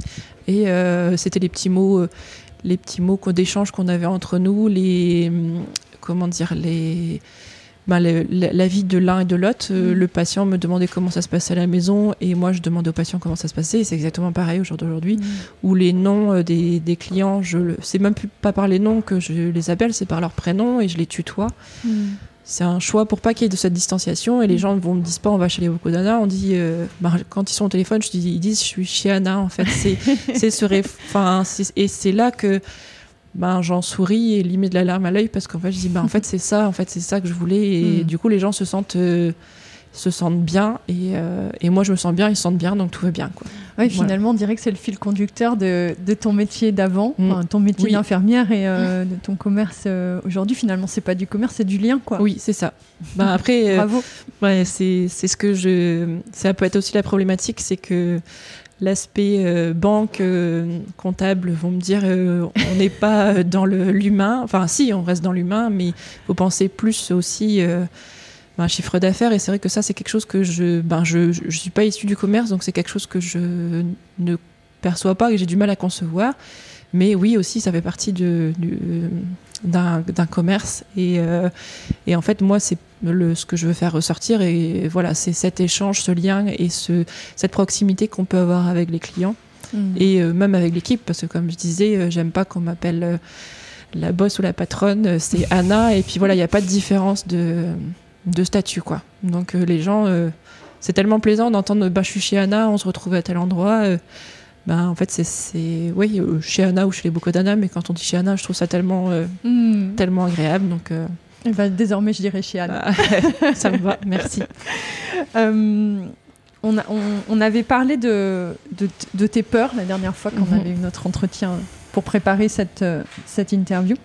et euh, c'était les petits mots euh, les petits mots d'échange qu'on avait entre nous, les comment dire les ben, le, la vie de l'un et de l'autre. Mmh. Le patient me demandait comment ça se passait à la maison et moi je demandais au patient comment ça se passait et c'est exactement pareil au jour d'aujourd'hui. Mmh. Où les noms des, des clients, je le, c'est même plus pas par les noms que je les appelle, c'est par leur prénom et je les tutoie. Mmh. C'est un choix pour pas qu'il y ait de cette distanciation et les gens ne me disent pas on va chez les Bocaux d'Anna, on dit euh, bah, quand ils sont au téléphone je dis, ils disent je suis chez Anna en fait. C'est, c'est ce réf... enfin, c'est, et c'est là que ben j'en souris et limite de la larme à l'œil parce qu'en fait je dis ben en fait c'est ça en fait c'est ça que je voulais et mmh. du coup les gens se sentent euh, se sentent bien et euh, et moi je me sens bien, ils se sentent bien donc tout va bien quoi. Oui, finalement voilà. On dirait que c'est le fil conducteur de de ton métier d'avant, mmh. enfin, ton métier oui. d'infirmière et euh, de ton commerce euh, aujourd'hui finalement c'est pas du commerce, c'est du lien quoi. Oui, c'est ça. Ben après bravo. Euh, ouais, c'est c'est ce que je ça peut être aussi la problématique, c'est que l'aspect euh, banque, euh, comptable vont me dire euh, on n'est pas dans le, l'humain. Enfin, si, on reste dans l'humain, mais il faut penser plus aussi euh, ben, chiffre d'affaires. Et c'est vrai que ça, c'est quelque chose que je... Ben, je ne suis pas issue du commerce, donc c'est quelque chose que je ne perçois pas, que j'ai du mal à concevoir. Mais oui, aussi, ça fait partie de, du, d'un, d'un commerce. Et, euh, et en fait, moi, c'est le, ce que je veux faire ressortir. Et voilà, c'est cet échange, ce lien et ce, cette proximité qu'on peut avoir avec les clients. Mmh. Et euh, même avec l'équipe. Parce que comme je disais, euh, j'aime pas qu'on m'appelle euh, la boss ou la patronne. C'est Anna. Et puis voilà, il n'y a pas de différence de, de statut, quoi. Donc euh, les gens... Euh, c'est tellement plaisant d'entendre bah, « je suis chez Anna, on se retrouve à tel endroit euh, ». Ben, en fait, c'est, c'est oui, euh, chez Anna ou chez les bocaux d'Anna, mais quand on dit chez Anna, je trouve ça tellement, euh, mmh. tellement agréable. Donc, euh... Et ben, désormais, je dirais chez Anna. Ça me va, merci. euh, on, a, on, on avait parlé de, de, de tes peurs la dernière fois quand mmh. on avait eu notre entretien pour préparer cette, cette interview.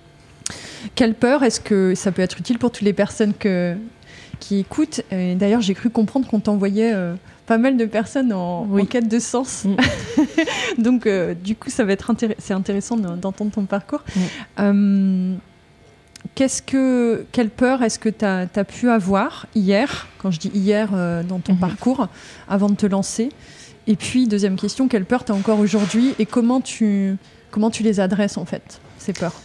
Quelle peur est-ce que ça peut être utile pour toutes les personnes que, qui écoutent? Et d'ailleurs, j'ai cru comprendre qu'on t'envoyait... Euh, pas mal de personnes en, oui. en quête de sens. Mm. Donc, euh, du coup, ça va être intér- c'est intéressant d'entendre ton parcours. Mm. Euh, qu'est-ce que, quelle peur est-ce que tu as pu avoir hier, quand je dis hier euh, dans ton mm-hmm. parcours, avant de te lancer? Et puis, deuxième question, quelle peur tu as encore aujourd'hui et comment tu, comment tu les adresses, en fait, ces peurs?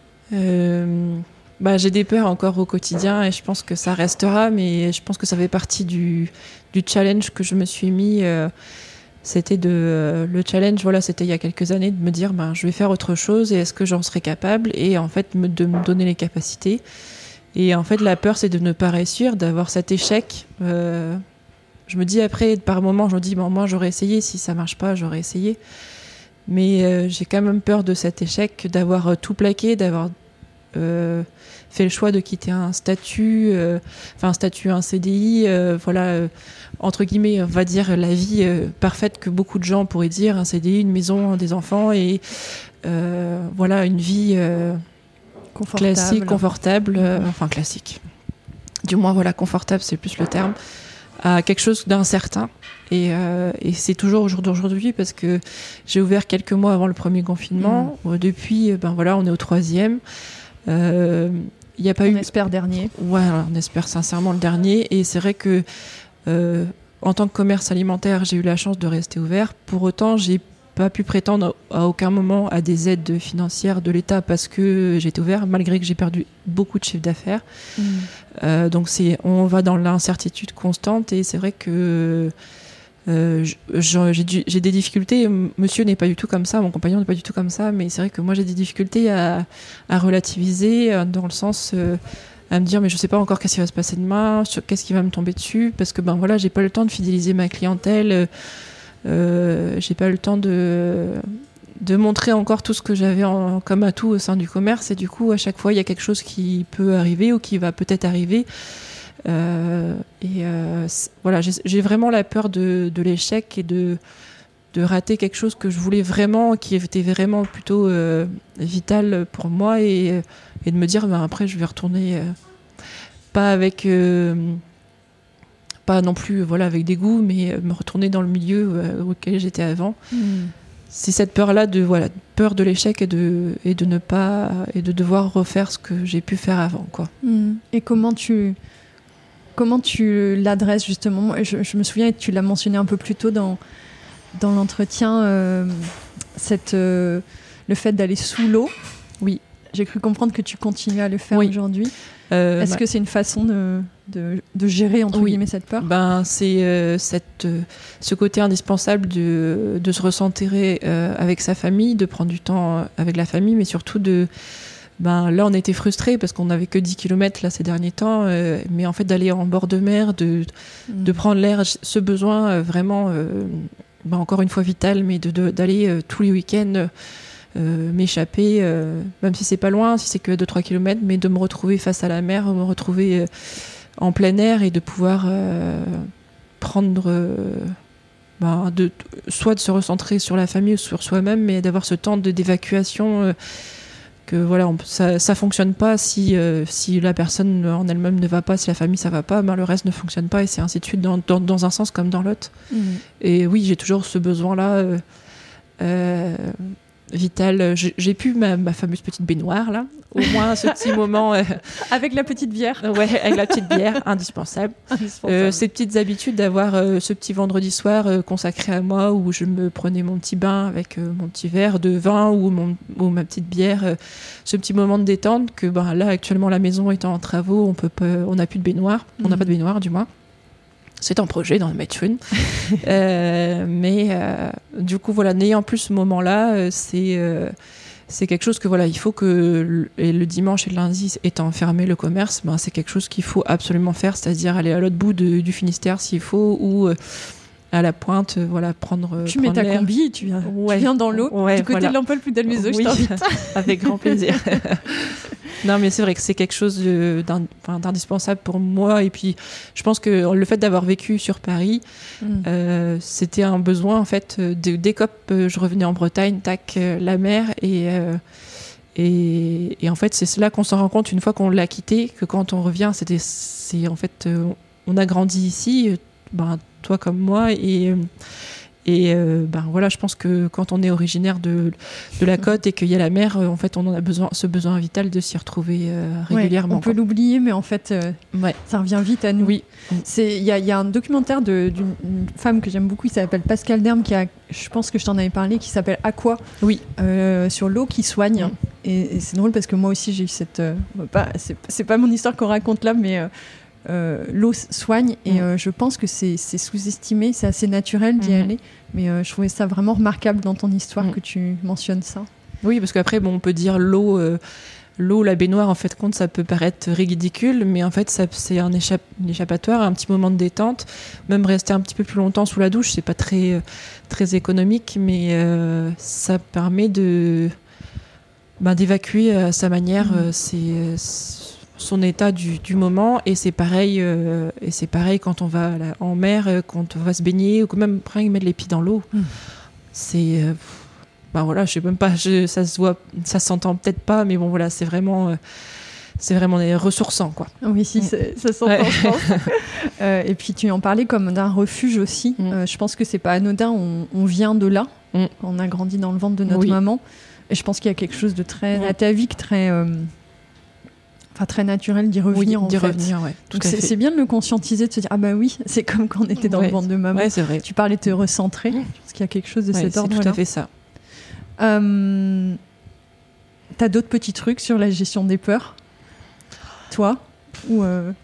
euh... Bah, j'ai des peurs encore au quotidien et je pense que ça restera, mais je pense que ça fait partie du, du challenge que je me suis mis. Euh, c'était de, euh, le challenge, voilà, c'était il y a quelques années, de me dire bah, je vais faire autre chose et est-ce que j'en serai capable, et en fait me, de me donner les capacités. Et en fait, la peur, c'est de ne pas réussir, d'avoir cet échec. Euh, je me dis après, par moment, je me dis bon, moi j'aurais essayé, si ça marche pas, j'aurais essayé. Mais euh, j'ai quand même peur de cet échec, d'avoir euh, tout plaqué, d'avoir Euh, fait le choix de quitter un statut, euh, enfin un statut, un C D I, euh, voilà, euh, entre guillemets, on va dire la vie euh, parfaite que beaucoup de gens pourraient dire, un C D I, une maison, des enfants et euh, voilà une vie euh, confortable. classique, confortable, euh, enfin classique. Du moins voilà, confortable, c'est plus le terme, à quelque chose d'incertain. Et, euh, et c'est toujours au jour d'aujourd'hui parce que j'ai ouvert quelques mois avant le premier confinement. Mmh. Depuis, ben voilà, on est au troisième. Euh, y a pas on eu... espère dernier. Ouais, on espère sincèrement le dernier. Et c'est vrai que euh, en tant que commerce alimentaire, j'ai eu la chance de rester ouvert. Pour autant, j'ai pas pu prétendre à aucun moment à des aides financières de l'État parce que j'étais ouvert, malgré que j'ai perdu beaucoup de chiffre d'affaires. Mmh. Euh, donc c'est, on va dans l'incertitude constante et c'est vrai que Euh, j'ai, du, j'ai des difficultés. Monsieur n'est pas du tout comme ça, mon compagnon n'est pas du tout comme ça, mais c'est vrai que moi j'ai des difficultés à, à relativiser, dans le sens euh, à me dire mais je sais pas encore qu'est-ce qui va se passer demain, qu'est-ce qui va me tomber dessus, parce que ben voilà, j'ai pas le temps de fidéliser ma clientèle, euh, j'ai pas le temps de de montrer encore tout ce que j'avais en, comme atout au sein du commerce, et du coup à chaque fois il y a quelque chose qui peut arriver ou qui va peut-être arriver. Euh, et euh, voilà, j'ai, j'ai vraiment la peur de, de l'échec et de, de rater quelque chose que je voulais vraiment, qui était vraiment plutôt euh, vital pour moi, et, et de me dire ben, après je vais retourner euh, pas avec euh, pas non plus voilà avec dégoût, mais me retourner dans le milieu euh, auquel j'étais avant. Mmh. C'est cette peur là de voilà peur de l'échec et de et de ne pas et de devoir refaire ce que j'ai pu faire avant, quoi. Mmh. Et comment tu Comment tu l'adresses justement? je, je me souviens, et tu l'as mentionné un peu plus tôt dans, dans l'entretien, euh, cette, euh, le fait d'aller sous l'eau. Oui, j'ai cru comprendre que tu continues à le faire oui. aujourd'hui. Euh, Est-ce bah, que c'est une façon de, de, de gérer entre oui. guillemets cette peur? Ben, c'est euh, cette, euh, ce côté indispensable de, de se recentrer euh, avec sa famille, de prendre du temps avec la famille, mais surtout de... Ben, là, on était frustrés parce qu'on n'avait que dix kilomètres là, ces derniers temps. Euh, mais en fait, d'aller en bord de mer, de, mmh. de prendre l'air, ce besoin euh, vraiment, euh, ben, encore une fois vital, mais de, de, d'aller euh, tous les week-ends euh, m'échapper, euh, même si c'est pas loin, si c'est que deux trois kilomètres, mais de me retrouver face à la mer, me retrouver euh, en plein air et de pouvoir euh, prendre... Euh, ben, de, soit de se recentrer sur la famille ou sur soi-même, mais d'avoir ce temps de, d'évacuation... Euh, que voilà, on, ça, ça fonctionne pas si, euh, si la personne en elle-même ne va pas, si la famille ça va pas, ben le reste ne fonctionne pas et c'est ainsi de suite dans, dans, dans un sens comme dans l'autre. Mmh. Et oui, j'ai toujours ce besoin-là euh, euh, vital. J'ai, j'ai pu ma, ma fameuse petite baignoire là, au moins ce petit moment euh, avec la petite bière. Ouais, avec la petite bière, indispensable. indispensable. Euh, ces petites habitudes d'avoir euh, ce petit vendredi soir euh, consacré à moi où je me prenais mon petit bain avec euh, mon petit verre de vin ou, mon, ou ma petite bière, euh, ce petit moment de détente que ben, là actuellement la maison étant en travaux, on peut pas, on n'a plus de baignoire, mmh. on n'a pas de baignoire du moins. C'est un projet d'en mettre une. euh, mais euh, du coup, voilà, n'ayant plus ce moment-là, euh, c'est, euh, c'est quelque chose que, voilà, il faut que, le, et le dimanche et le lundi, étant fermé le commerce, ben, c'est quelque chose qu'il faut absolument faire, c'est-à-dire aller à l'autre bout de, du Finistère s'il faut, ou euh, à la pointe, euh, voilà, prendre Tu prendre mets ta l'air. combi, tu viens, ouais. tu viens dans l'eau, ouais, du côté voilà. de l'Empole plus d'Almezo, oui, je t'invite. Avec grand plaisir. Non, mais c'est vrai que c'est quelque chose de, d'in, enfin, d'indispensable pour moi. Et puis, je pense que le fait d'avoir vécu sur Paris, mm. euh, c'était un besoin, en fait. De, dès que je revenais en Bretagne, tac, la mer. Et, euh, et, et en fait, c'est cela qu'on s'en rend compte une fois qu'on l'a quitté, que quand on revient, c'était, c'est, en fait, on a grandi ici, ben, toi comme moi. Et... Et euh, ben voilà, je pense que quand on est originaire de, de la côte et qu'il y a la mer, euh, en fait, on en a besoin, ce besoin vital de s'y retrouver euh, régulièrement. Ouais, on peut l'oublier, mais en fait, euh, ouais. ça revient vite à nous. Oui. C'est, il y a, y a un documentaire de, d'une femme que j'aime beaucoup, qui s'appelle Pascal Derme, qui a, je pense que je t'en avais parlé, qui s'appelle Aqua, oui. euh, sur l'eau qui soigne. Mm. Et, et c'est drôle parce que moi aussi, j'ai eu cette... Euh, pas, c'est, c'est pas mon histoire qu'on raconte là, mais... Euh, Euh, l'eau soigne et euh, je pense que c'est, c'est sous-estimé, c'est assez naturel d'y mmh. aller, mais euh, je trouvais ça vraiment remarquable dans ton histoire mmh. que tu mentionnes ça. Oui, parce qu'après bon, on peut dire l'eau, euh, l'eau, la baignoire, en fait, compte, ça peut paraître ridicule, mais en fait ça, c'est un, échapp- un échappatoire, un petit moment de détente. Même rester un petit peu plus longtemps sous la douche, c'est pas très, très économique, mais euh, ça permet de, ben, d'évacuer à sa manière mmh. euh, c'est, c'est son état du, du moment, et c'est pareil euh, et c'est pareil quand on va la, en mer, euh, quand on va se baigner, ou même après mettre les pieds dans l'eau. Mmh. C'est euh, ben voilà, je sais même pas, je, ça se voit, ça s'entend peut-être pas, mais bon voilà, c'est vraiment euh, c'est vraiment ressourçant, quoi. Oui, si, c'est, ça s'entend, ouais. je pense. euh, et puis tu en parlais comme d'un refuge aussi. Mmh. Euh, je pense que c'est pas anodin, on, on vient de là, mmh. on a grandi dans le ventre de notre oui. maman, et je pense qu'il y a quelque chose de très mmh. atavique, très euh, Enfin, très naturel d'y revenir, oui, en d'y fait. revenir, ouais, Donc c'est, c'est bien de le conscientiser, de se dire ah bah oui, c'est comme quand on était dans ouais. le ventre de maman. Ouais, c'est vrai. Tu parlais de te recentrer, mmh. parce qu'il y a quelque chose de ouais, cet ordre-là. C'est tout à fait ça. Euh, t'as d'autres petits trucs sur la gestion des peurs, toi ou euh...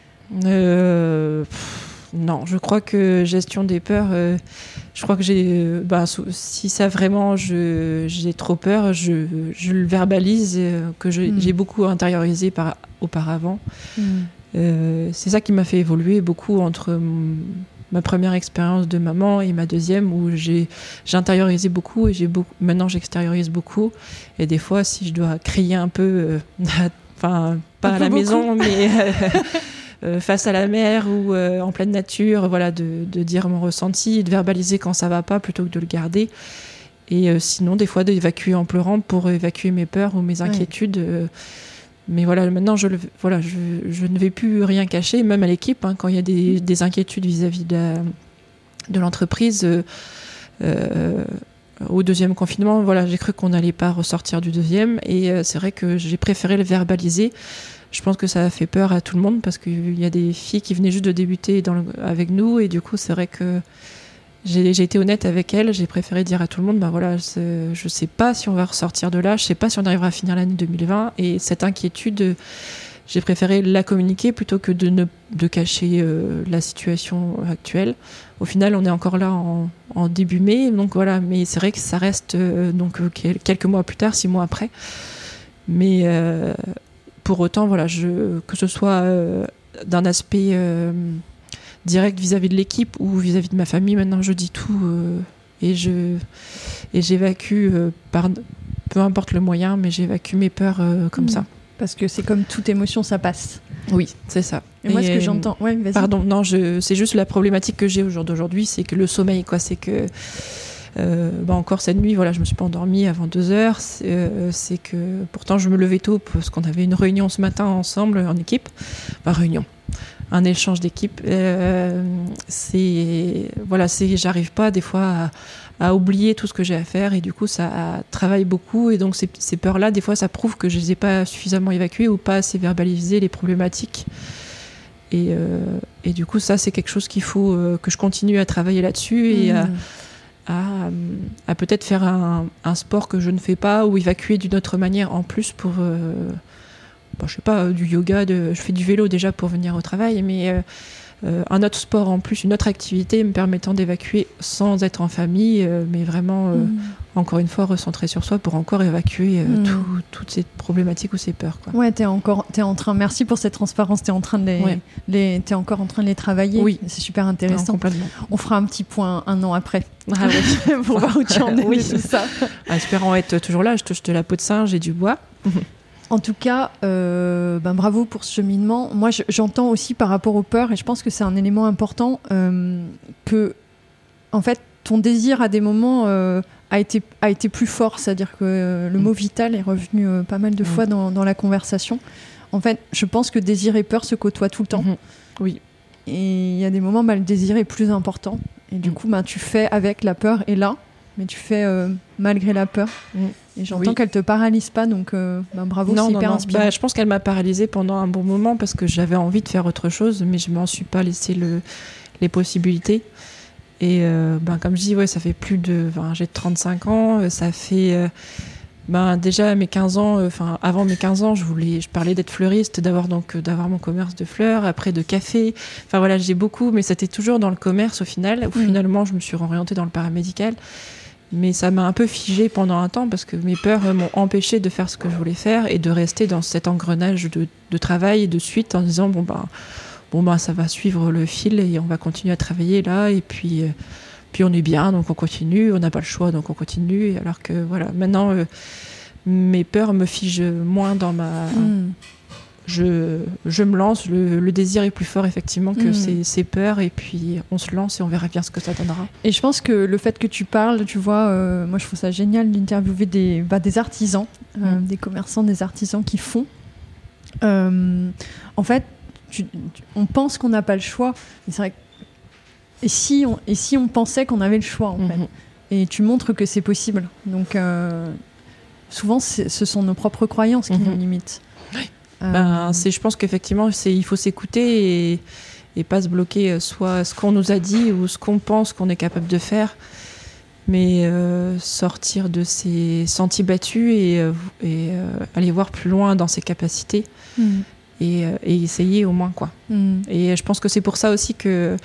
Euh, pff, non, je crois que gestion des peurs. Euh, je crois que j'ai, euh, bah, si ça vraiment, je, j'ai trop peur, je, je le verbalise, euh, que je, mmh. j'ai beaucoup intériorisé par, auparavant. Mmh. Euh, c'est ça qui m'a fait évoluer beaucoup entre m- ma première expérience de maman et ma deuxième, où j'ai, j'ai intériorisé beaucoup et j'ai beaucoup, maintenant j'extériorise beaucoup. Et des fois, si je dois crier un peu, enfin, euh, pas un à la beaucoup. maison, mais euh, face à la mer ou euh, en pleine nature, voilà, de, de dire mon ressenti, de verbaliser quand ça va pas plutôt que de le garder. Et euh, sinon, des fois, d'évacuer en pleurant pour évacuer mes peurs ou mes inquiétudes. Ouais. Euh, mais voilà, maintenant, je, le, voilà, je, je ne vais plus rien cacher, même à l'équipe, hein, quand il y a des, des inquiétudes vis-à-vis de, la, de l'entreprise. Euh, euh, au deuxième confinement, voilà, j'ai cru qu'on n'allait pas ressortir du deuxième. Et euh, c'est vrai que j'ai préféré le verbaliser. Je pense que ça a fait peur à tout le monde parce qu'il y a des filles qui venaient juste de débuter dans le, avec nous, et du coup c'est vrai que j'ai, j'ai été honnête avec elles. J'ai préféré dire à tout le monde, ben voilà, je sais pas si on va ressortir de là, je sais pas si on arrivera à finir l'année deux mille vingt, et cette inquiétude, j'ai préféré la communiquer plutôt que de, ne, de cacher euh, la situation actuelle. Au final, on est encore là en, en début mai, donc voilà, mais c'est vrai que ça reste euh, donc quelques mois plus tard, six mois après, mais euh, pour autant, voilà, je, que ce soit euh, d'un aspect euh, direct vis-à-vis de l'équipe ou vis-à-vis de ma famille, maintenant je dis tout euh, et, je, et j'évacue, euh, par, peu importe le moyen, mais j'évacue mes peurs euh, comme mmh. ça. Parce que c'est comme toute émotion, ça passe. Oui, c'est ça. Et, et moi, ce que j'entends... Ouais, vas-y. Pardon, non, je, c'est juste la problématique que j'ai au jour d'aujourd'hui, c'est que le sommeil, quoi, c'est que... euh, bah encore cette nuit, voilà, je me suis pas endormie avant deux heures. C'est, euh, c'est que pourtant je me levais tôt parce qu'on avait une réunion ce matin ensemble en équipe. Enfin, réunion, un échange d'équipe. Euh, c'est voilà, c'est j'arrive pas des fois à, à oublier tout ce que j'ai à faire et du coup ça travaille beaucoup et donc ces, ces peurs-là, des fois ça prouve que je les ai pas suffisamment évacuées ou pas assez verbalisé les problématiques. Et, euh, et du coup, ça, c'est quelque chose qu'il faut euh, que je continue à travailler là-dessus et mmh. à, à, à peut-être faire un, un sport que je ne fais pas ou évacuer d'une autre manière en plus pour, euh, bon, je sais pas, du yoga, de, je fais du vélo déjà pour venir au travail, mais euh, euh, un autre sport en plus, une autre activité me permettant d'évacuer sans être en famille, euh, mais vraiment, euh, mmh. encore une fois, recentrer sur soi pour encore évacuer euh, mmh. tout, toutes ces problématiques ou ces peurs, quoi. Ouais, t'es encore, t'es en train, merci pour cette transparence, t'es en train de les, ouais. les, t'es encore en train de les travailler. Oui. C'est super intéressant. Non, complètement. On fera un petit point un an après. Ah oui. Pour voir où tu en es oui. de tout ça. En espérant être toujours là, je touche de la peau de singe et du bois. En tout cas, euh, ben bravo pour ce cheminement. Moi, je, j'entends aussi par rapport aux peurs, et je pense que c'est un élément important, euh, que, en fait, ton désir à des moments euh, a été, a été plus fort. C'est-à-dire que euh, le mot vital est revenu euh, pas mal de fois dans, dans la conversation. En fait, je pense que désir et peur se côtoient tout le temps. Mmh. Oui. Et il y a des moments où bah, le désir est plus important. Et du mmh. coup, bah, tu fais avec la peur est là, mais tu fais euh, malgré la peur. Mmh. Et j'entends oui. qu'elle te paralyse pas, donc euh, bah, bravo, non, c'est non, hyper non. inspirant. Bah, je pense qu'elle m'a paralysée pendant un bon moment parce que j'avais envie de faire autre chose, mais je m'en suis pas laissé le, les possibilités. Et euh, ben, comme je dis, ouais, ça fait plus de... Enfin, j'ai trente-cinq ans, ça fait... Euh, ben, déjà à mes quinze ans, enfin euh, avant mes quinze ans, je, voulais, je parlais d'être fleuriste, d'avoir, donc, d'avoir mon commerce de fleurs, après de café. Enfin voilà, j'ai beaucoup, mais c'était toujours dans le commerce au final. Où, mmh. Finalement, je me suis orientée dans le paramédical. Mais ça m'a un peu figée pendant un temps parce que mes peurs m'ont empêché de faire ce que je voulais faire et de rester dans cet engrenage de, de travail et de suite en disant bon ben, bon ben ça va suivre le fil et on va continuer à travailler là et puis, euh, puis on est bien donc on continue, on n'a pas le choix donc on continue. Alors que voilà, maintenant euh, mes peurs me figent moins dans ma... Mmh. Je, je me lance, le, le désir est plus fort effectivement que mmh. ces, ces peurs et puis on se lance et on verra bien ce que ça donnera. Et je pense que le fait que tu parles, tu vois, euh, moi je trouve ça génial d'interviewer des, bah, des artisans, euh, mmh. des commerçants, des artisans qui font. Euh, en fait, tu, tu, on pense qu'on n'a pas le choix, mais c'est vrai que, et, si on, et si on pensait qu'on avait le choix en mmh. fait, et tu montres que c'est possible. Donc euh, souvent c'est, ce sont nos propres croyances qui mmh. nous limitent. Oui. Ben, c'est, je pense qu'effectivement, c'est, il faut s'écouter et, et pas se bloquer soit ce qu'on nous a dit ou ce qu'on pense qu'on est capable de faire, mais euh, sortir de ses sentiers battus et, euh, et euh, aller voir plus loin dans ses capacités mmh. et, euh, et essayer au moins, quoi. Mmh. Et je pense que c'est pour ça aussi que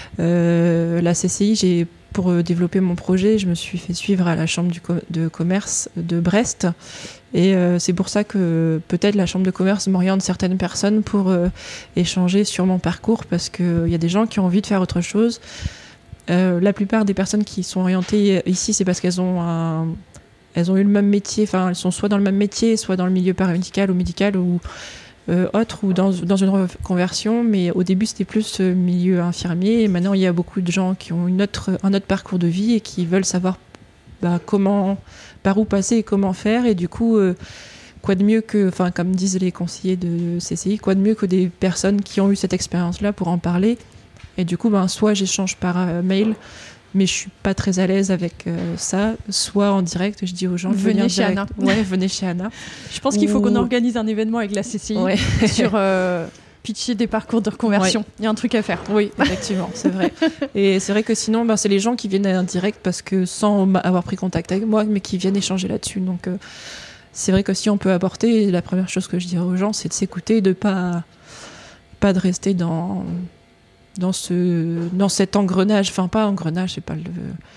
euh, la C C I, j'ai, pour développer mon projet, je me suis fait suivre à la chambre du com- de commerce de Brest. Et euh, c'est pour ça que peut-être la chambre de commerce m'oriente certaines personnes pour euh, échanger sur mon parcours parce qu'il euh, y a des gens qui ont envie de faire autre chose. Euh, la plupart des personnes qui sont orientées ici, c'est parce qu'elles ont, un, elles ont eu le même métier, enfin elles sont soit dans le même métier, soit dans le milieu paramédical ou médical ou euh, autre, ou dans, dans une reconversion. Mais au début, c'était plus euh, milieu infirmier. Et maintenant, il y a beaucoup de gens qui ont une autre, un autre parcours de vie et qui veulent savoir bah, comment... par où passer et comment faire et du coup euh, quoi de mieux que, enfin comme disent les conseillers de C C I, quoi de mieux que des personnes qui ont eu cette expérience là pour en parler et du coup ben, soit j'échange par euh, mail mais je suis pas très à l'aise avec euh, ça, soit en direct je dis aux gens venez chez direct. Anna ouais venez chez Anna je pense Ou... qu'il faut qu'on organise un événement avec la C C I ouais. sur euh... pitcher des parcours de reconversion. Ouais. Il y a un truc à faire. Oui, effectivement, c'est vrai. Et c'est vrai que sinon, ben, c'est les gens qui viennent en direct parce que sans avoir pris contact avec moi, mais qui viennent échanger là-dessus. Donc, euh, c'est vrai que si on peut apporter, la première chose que je dirais aux gens, c'est de s'écouter, de pas pas de rester dans dans ce dans cet engrenage. Enfin, pas engrenage, c'est pas le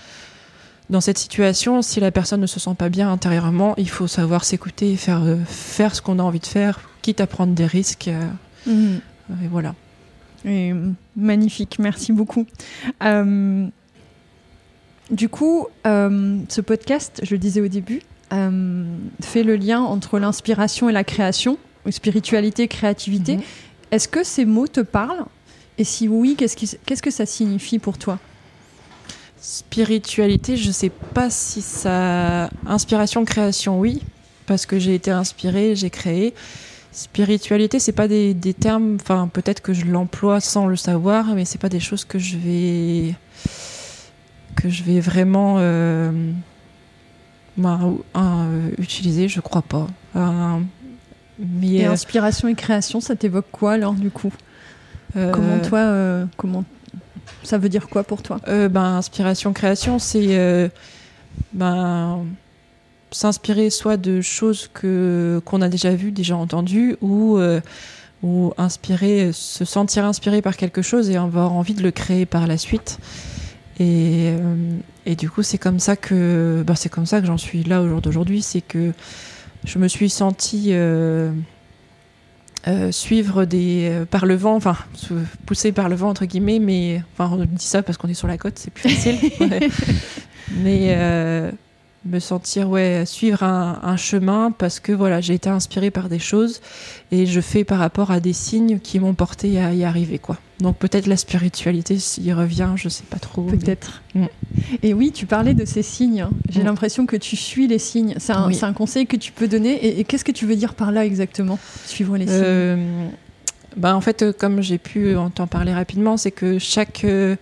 dans cette situation. Si la personne ne se sent pas bien intérieurement, il faut savoir s'écouter et faire euh, faire ce qu'on a envie de faire, quitte à prendre des risques. Euh, Mmh. Et voilà. Et, magnifique, merci beaucoup. Euh, du coup, euh, ce podcast, je le disais au début, euh, fait le lien entre l'inspiration et la création, ou spiritualité et créativité. Mmh. Est-ce que ces mots te parlent ? Et si oui, qu'est-ce, qui, qu'est-ce que ça signifie pour toi ? spiritualité, je sais pas si ça... Inspiration, création, oui, parce que j'ai été inspirée, j'ai créé. Spiritualité, c'est pas des, des termes, enfin peut-être que je l'emploie sans le savoir, mais c'est pas des choses que je vais que je vais vraiment euh, ben, euh, utiliser, je crois pas. Euh, mais, et euh, inspiration et création, ça t'évoque quoi alors du coup euh, Comment toi, euh, comment ça veut dire quoi pour toi euh, Ben inspiration, création, c'est euh, ben s'inspirer soit de choses que qu'on a déjà vues, déjà entendues, ou euh, ou inspirer, se sentir inspiré par quelque chose et avoir envie de le créer par la suite. Et euh, et du coup, c'est comme ça que bah, c'est comme ça que j'en suis là au jour d'aujourd'hui, c'est que je me suis sentie euh, euh, suivre des euh, par le vent, enfin poussée par le vent entre guillemets, mais enfin on dit ça parce qu'on est sur la côte, c'est plus facile. Ouais. Mais euh, me sentir ouais suivre un, un chemin parce que voilà j'ai été inspirée par des choses et je fais par rapport à des signes qui m'ont porté à y arriver quoi. Donc peut-être la spiritualité s'y revient, je sais pas trop. Peut-être. Mais... Et oui, tu parlais de ces signes. J'ai mmh. l'impression que tu suis les signes. C'est un, oui. c'est un conseil que tu peux donner. Et, et qu'est-ce que tu veux dire par là exactement, suivre les signes euh, bah en fait, comme j'ai pu t'en parler rapidement, c'est que chaque euh,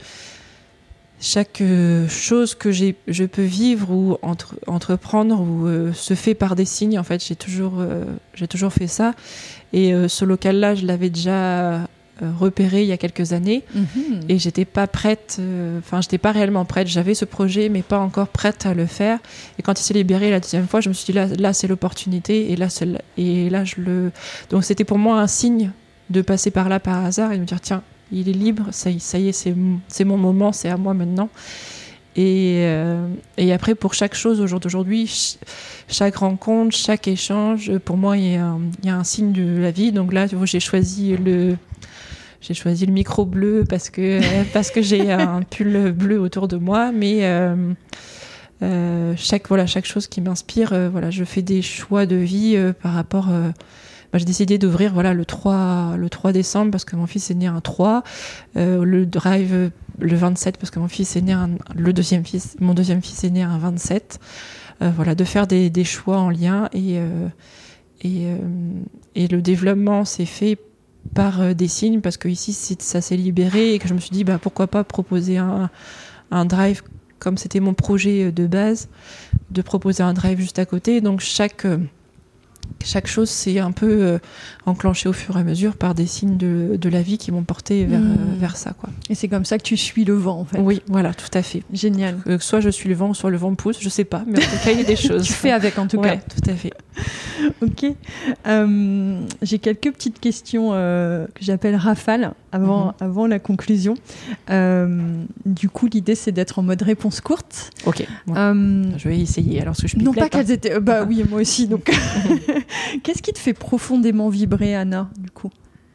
chaque euh, chose que j'ai, je peux vivre ou entre, entreprendre ou euh, se fait par des signes. En fait, j'ai toujours, euh, j'ai toujours fait ça. Et euh, ce local-là, je l'avais déjà euh, repéré il y a quelques années. Mm-hmm. Et j'étais pas prête. Enfin, euh, j'étais pas réellement prête. J'avais ce projet, mais pas encore prête à le faire. Et quand il s'est libéré la deuxième fois, je me suis dit là, là, c'est l'opportunité. Et là, c'est, et là, je le. Donc, c'était pour moi un signe de passer par là par hasard et de me dire tiens. Il est libre, ça, ça y est, c'est, c'est mon moment, c'est à moi maintenant. Et, euh, et après, pour chaque chose au jour d'aujourd'hui, ch- chaque rencontre, chaque échange, pour moi, il y a un, il y a un signe de la vie. Donc là, j'ai choisi le, j'ai choisi le micro bleu parce que, parce que j'ai un pull bleu autour de moi. Mais euh, euh, chaque, voilà, chaque chose qui m'inspire, euh, voilà, je fais des choix de vie euh, par rapport... Euh, Bah, j'ai décidé d'ouvrir voilà, le, trois, le trois décembre parce que mon fils est né un trois, euh, le drive le vingt-sept parce que mon fils est né un, le deuxième fils, mon deuxième fils est né un vingt-sept. Euh, voilà, de faire des, des choix en lien et, euh, et, euh, et le développement s'est fait par euh, des signes parce que ici ça s'est libéré et que je me suis dit bah, pourquoi pas proposer un, un drive comme c'était mon projet de base, de proposer un drive juste à côté. Donc chaque... Euh, Chaque chose s'est un peu euh, enclenchée au fur et à mesure par des signes de, de la vie qui m'ont porté vers, mmh. euh, vers ça. Quoi. Et c'est comme ça que tu suis le vent, en fait. Oui, voilà, tout à fait. Génial. Euh, soit je suis le vent, soit le vent me pousse, je sais pas, mais en tout cas, il y a des choses. Tu fais avec, en tout ouais, cas. Tout à fait. Ok. Euh, j'ai quelques petites questions euh, que j'appelle rafales avant, mmh. avant la conclusion. Euh, du coup, l'idée, c'est d'être en mode réponse courte. Ok. Ouais. Euh, je vais essayer. Alors, ce que je Non, pas hein. qu'elles étaient... Bah oui, moi aussi, donc... Qu'est-ce qui te fait profondément vibrer, Anna, du coup ?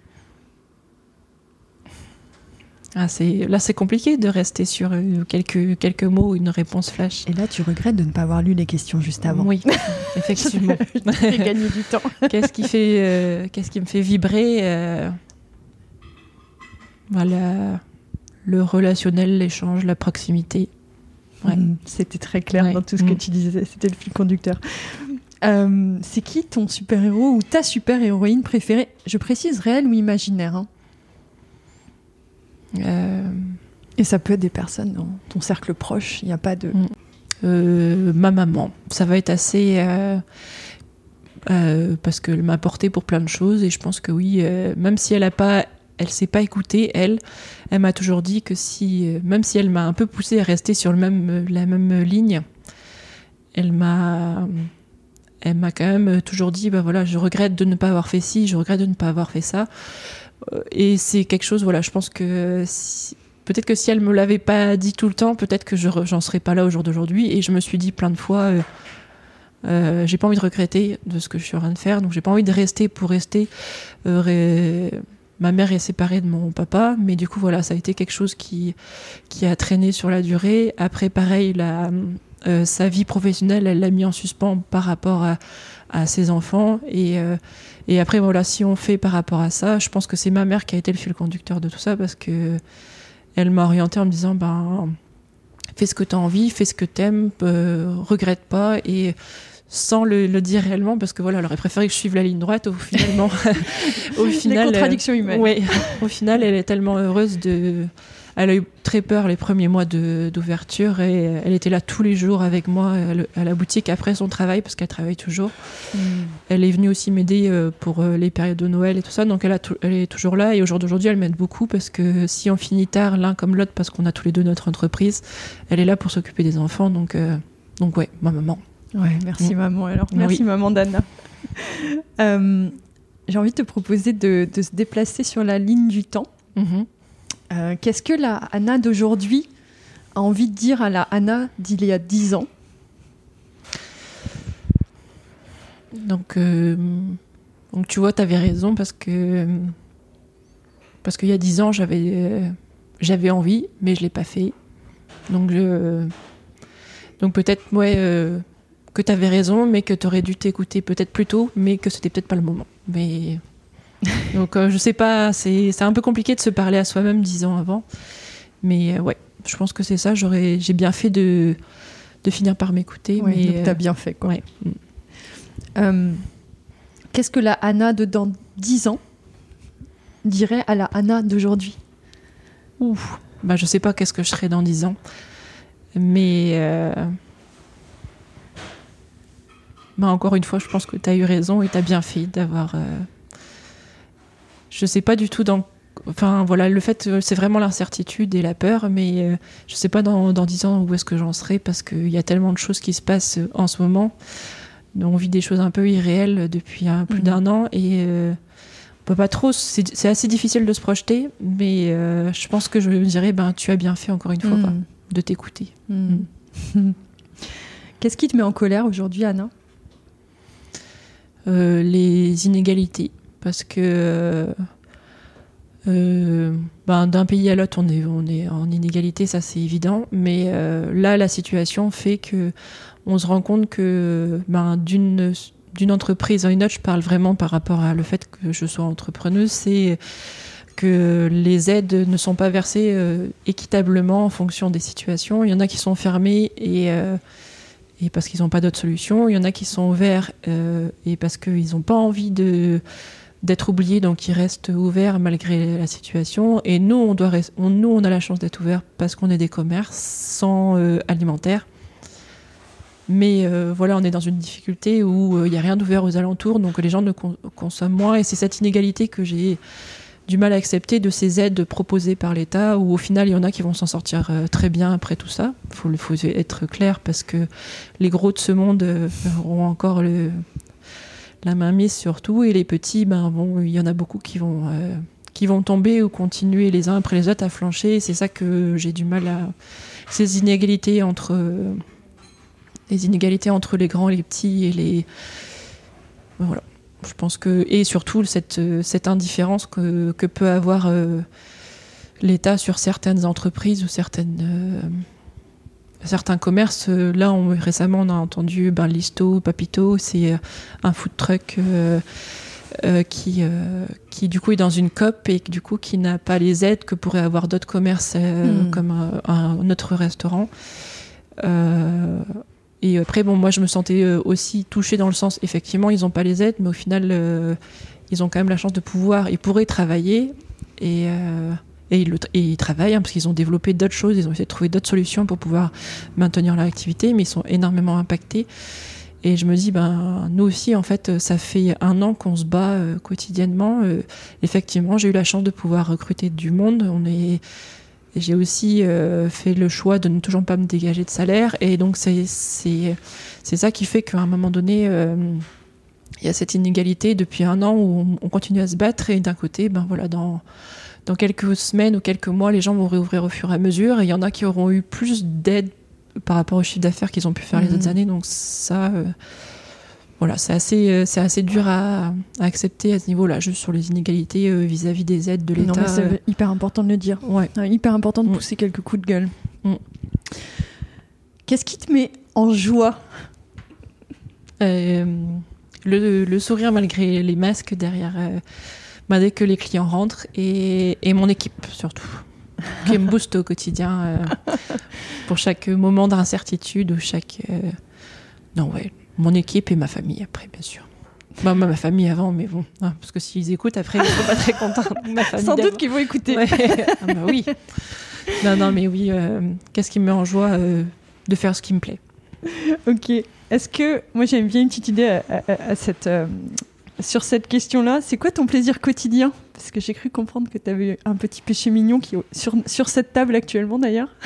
Ah, c'est... Là, c'est compliqué de rester sur euh, quelques, quelques mots, une réponse flash. Et là, tu regrettes de ne pas avoir lu les questions juste avant. Oui, effectivement. Je t'ai gagné du temps. Qu'est-ce qui fait, euh, qu'est-ce qui me fait vibrer euh... Voilà, le relationnel, l'échange, la proximité. Ouais. Mmh, c'était très clair ouais. dans tout ce que mmh. tu disais. C'était le fil conducteur. Euh, c'est qui ton super-héros ou ta super-héroïne préférée ? Je précise réel ou imaginaire. Hein. Euh... Et ça peut être des personnes dans ton cercle proche. Il n'y a pas de... Euh, ma maman. Ça va être assez... Euh, euh, parce qu'elle m'a portée pour plein de choses. Et je pense que oui, euh, même si elle a pas... Elle s'est pas écoutée, elle. Elle m'a toujours dit que si... Euh, même si elle m'a un peu poussée à rester sur le même, la même ligne, elle m'a... Elle m'a quand même toujours dit, bah voilà, je regrette de ne pas avoir fait ci, je regrette de ne pas avoir fait ça. Et c'est quelque chose, voilà, je pense que si, peut-être que si elle me l'avait pas dit tout le temps, peut-être que je, j'en serais pas là au jour d'aujourd'hui. Et je me suis dit plein de fois, euh, euh, j'ai pas envie de regretter de ce que je suis en train de faire, donc j'ai pas envie de rester pour rester. Euh, ré... Ma mère est séparée de mon papa, mais du coup, voilà, ça a été quelque chose qui, qui a traîné sur la durée. Après, pareil, la... Euh, sa vie professionnelle, elle l'a mis en suspens par rapport à, à ses enfants. Et, euh, et après, voilà, si on fait par rapport à ça, je pense que c'est ma mère qui a été le fil conducteur de tout ça parce que elle m'a orientée en me disant, ben, fais ce que tu as envie, fais ce que tu aimes, euh, regrette pas, et sans le, le dire réellement, parce que voilà, elle aurait préféré que je suive la ligne droite, au finalement, au final, les contradictions humaines. Euh, ouais, au final, elle est tellement heureuse de. Elle a eu très peur les premiers mois de, d'ouverture, et elle était là tous les jours avec moi à la boutique après son travail, parce qu'elle travaille toujours. Mm. Elle est venue aussi m'aider pour les périodes de Noël et tout ça, donc elle, a t- elle est toujours là, et au jour d'aujourd'hui elle m'aide beaucoup, parce que si on finit tard l'un comme l'autre, parce qu'on a tous les deux notre entreprise, elle est là pour s'occuper des enfants, donc, euh, donc ouais, ma maman. Ouais, merci mm. maman alors, merci oui. maman d'Anna. euh, j'ai envie de te proposer de, de se déplacer sur la ligne du temps. Mm-hmm. Euh, qu'est-ce que la Anna d'aujourd'hui a envie de dire à la Anna d'il y a dix ans ? Donc, euh, donc tu vois, tu avais raison, parce que parce qu'il y a dix ans, j'avais, euh, j'avais envie, mais je ne l'ai pas fait. Donc, je, donc peut-être ouais, euh, que tu avais raison, mais que tu aurais dû t'écouter peut-être plus tôt, mais que ce n'était peut-être pas le moment. Mais... Donc euh, je sais pas, c'est, c'est un peu compliqué de se parler à soi-même dix ans avant, mais euh, ouais, je pense que c'est ça. J'aurais, j'ai bien fait de de finir par m'écouter. Ouais, mais donc t'as bien fait quoi. Ouais. Euh, qu'est-ce que la Anna de dans dix ans dirait à la Anna d'aujourd'hui ? Ouf, bah je sais pas qu'est-ce que je serai dans dix ans, mais euh... bah encore une fois, je pense que t'as eu raison et t'as bien fait d'avoir. Euh... Je sais pas du tout dans. Enfin voilà, le fait, c'est vraiment l'incertitude et la peur, mais euh, je sais pas dans, dans dix ans où est-ce que j'en serai, parce qu'il y a tellement de choses qui se passent en ce moment. On vit des choses un peu irréelles depuis un, plus mmh. d'un an, et euh, on peut pas trop. C'est, c'est assez difficile de se projeter, mais euh, je pense que je me dirais, ben tu as bien fait encore une fois, mmh. quoi, de t'écouter. Mmh. Mmh. Qu'est-ce qui te met en colère aujourd'hui, Anna ? euh, Les inégalités. Parce que euh, ben, d'un pays à l'autre, on est, on est en inégalité, ça c'est évident. Mais euh, là, la situation fait qu'on se rend compte que ben, d'une, d'une entreprise à une autre, je parle vraiment par rapport à le fait que je sois entrepreneuse, c'est que les aides ne sont pas versées euh, équitablement en fonction des situations. Il y en a qui sont fermées et... Euh, et parce qu'ils n'ont pas d'autre solution. Il y en a qui sont ouverts euh, et parce qu'ils n'ont pas envie de... d'être oubliés, donc ils restent ouverts malgré la situation. Et nous, on, doit rest... on, nous, on a la chance d'être ouverts parce qu'on est des commerçants euh, alimentaires. Mais euh, voilà, on est dans une difficulté où il euh, n'y a rien d'ouvert aux alentours, donc les gens ne con- consomment moins. Et c'est cette inégalité que j'ai du mal à accepter, de ces aides proposées par l'État, où au final, il y en a qui vont s'en sortir euh, très bien après tout ça. Il faut, faut être clair, parce que les gros de ce monde euh, auront encore le... la main mise sur tout, et les petits, ben bon, il y en a beaucoup qui vont euh, qui vont tomber ou continuer les uns après les autres à flancher. Et c'est ça que j'ai du mal à, ces inégalités entre euh, les inégalités entre les grands et les petits, et les voilà. Je pense que, et surtout cette cette indifférence que que peut avoir euh, l'État sur certaines entreprises ou certaines euh, certains commerces. Là, on, récemment, on a entendu ben, Listo, Papito, c'est un food truck euh, euh, qui, euh, qui, du coup, est dans une C O P et du coup, qui n'a pas les aides que pourraient avoir d'autres commerces euh, mmh. comme un, un autre restaurant. Euh, et après, bon, moi, je me sentais aussi touchée dans le sens, effectivement, ils n'ont pas les aides, mais au final, euh, ils ont quand même la chance de pouvoir, ils pourraient travailler et... Euh, Et ils, le, et ils travaillent hein, parce qu'ils ont développé d'autres choses, ils ont essayé de trouver d'autres solutions pour pouvoir maintenir leur activité, mais ils sont énormément impactés. Et je me dis, ben, nous aussi, en fait, ça fait un an qu'on se bat euh, quotidiennement. Euh, effectivement, j'ai eu la chance de pouvoir recruter du monde. On est, j'ai aussi euh, fait le choix de ne toujours pas me dégager de salaire. Et donc, c'est, c'est, c'est ça qui fait qu'à un moment donné, euh, il y a cette inégalité depuis un an où on, on continue à se battre. Et d'un côté, ben voilà, dans... Dans quelques semaines ou quelques mois, les gens vont réouvrir au fur et à mesure, et il y en a qui auront eu plus d'aide par rapport au chiffre d'affaires qu'ils ont pu faire mmh. les autres années. Donc ça, euh, voilà, c'est assez, euh, c'est assez dur à, à accepter à ce niveau-là, juste sur les inégalités euh, vis-à-vis des aides de l'État. Non, mais c'est euh... hyper important de le dire. Ouais. Ouais, hyper important de mmh. pousser quelques coups de gueule. Mmh. Qu'est-ce qui te met en joie ? euh, le, le sourire malgré les masques derrière... Euh, Bah, dès que les clients rentrent, et, et mon équipe surtout, qui me booste au quotidien. Euh, pour chaque moment d'incertitude ou chaque... Euh... Non, ouais, mon équipe et ma famille après, bien sûr. Bah, ma famille avant, mais bon, hein, parce que s'ils écoutent après, ils ne seront pas très contents. Ma famille Sans d'avant. doute qu'ils vont écouter. Ouais. Ah bah oui. Non, non, mais oui, euh, qu'est-ce qui me met en joie euh, de faire ce qui me plaît. Ok. Est-ce que, moi j'aime bien une petite idée à, à, à cette, euh, sur cette question-là, c'est quoi ton plaisir quotidien ? Parce que j'ai cru comprendre que tu avais un petit péché mignon qui est sur, sur cette table actuellement d'ailleurs.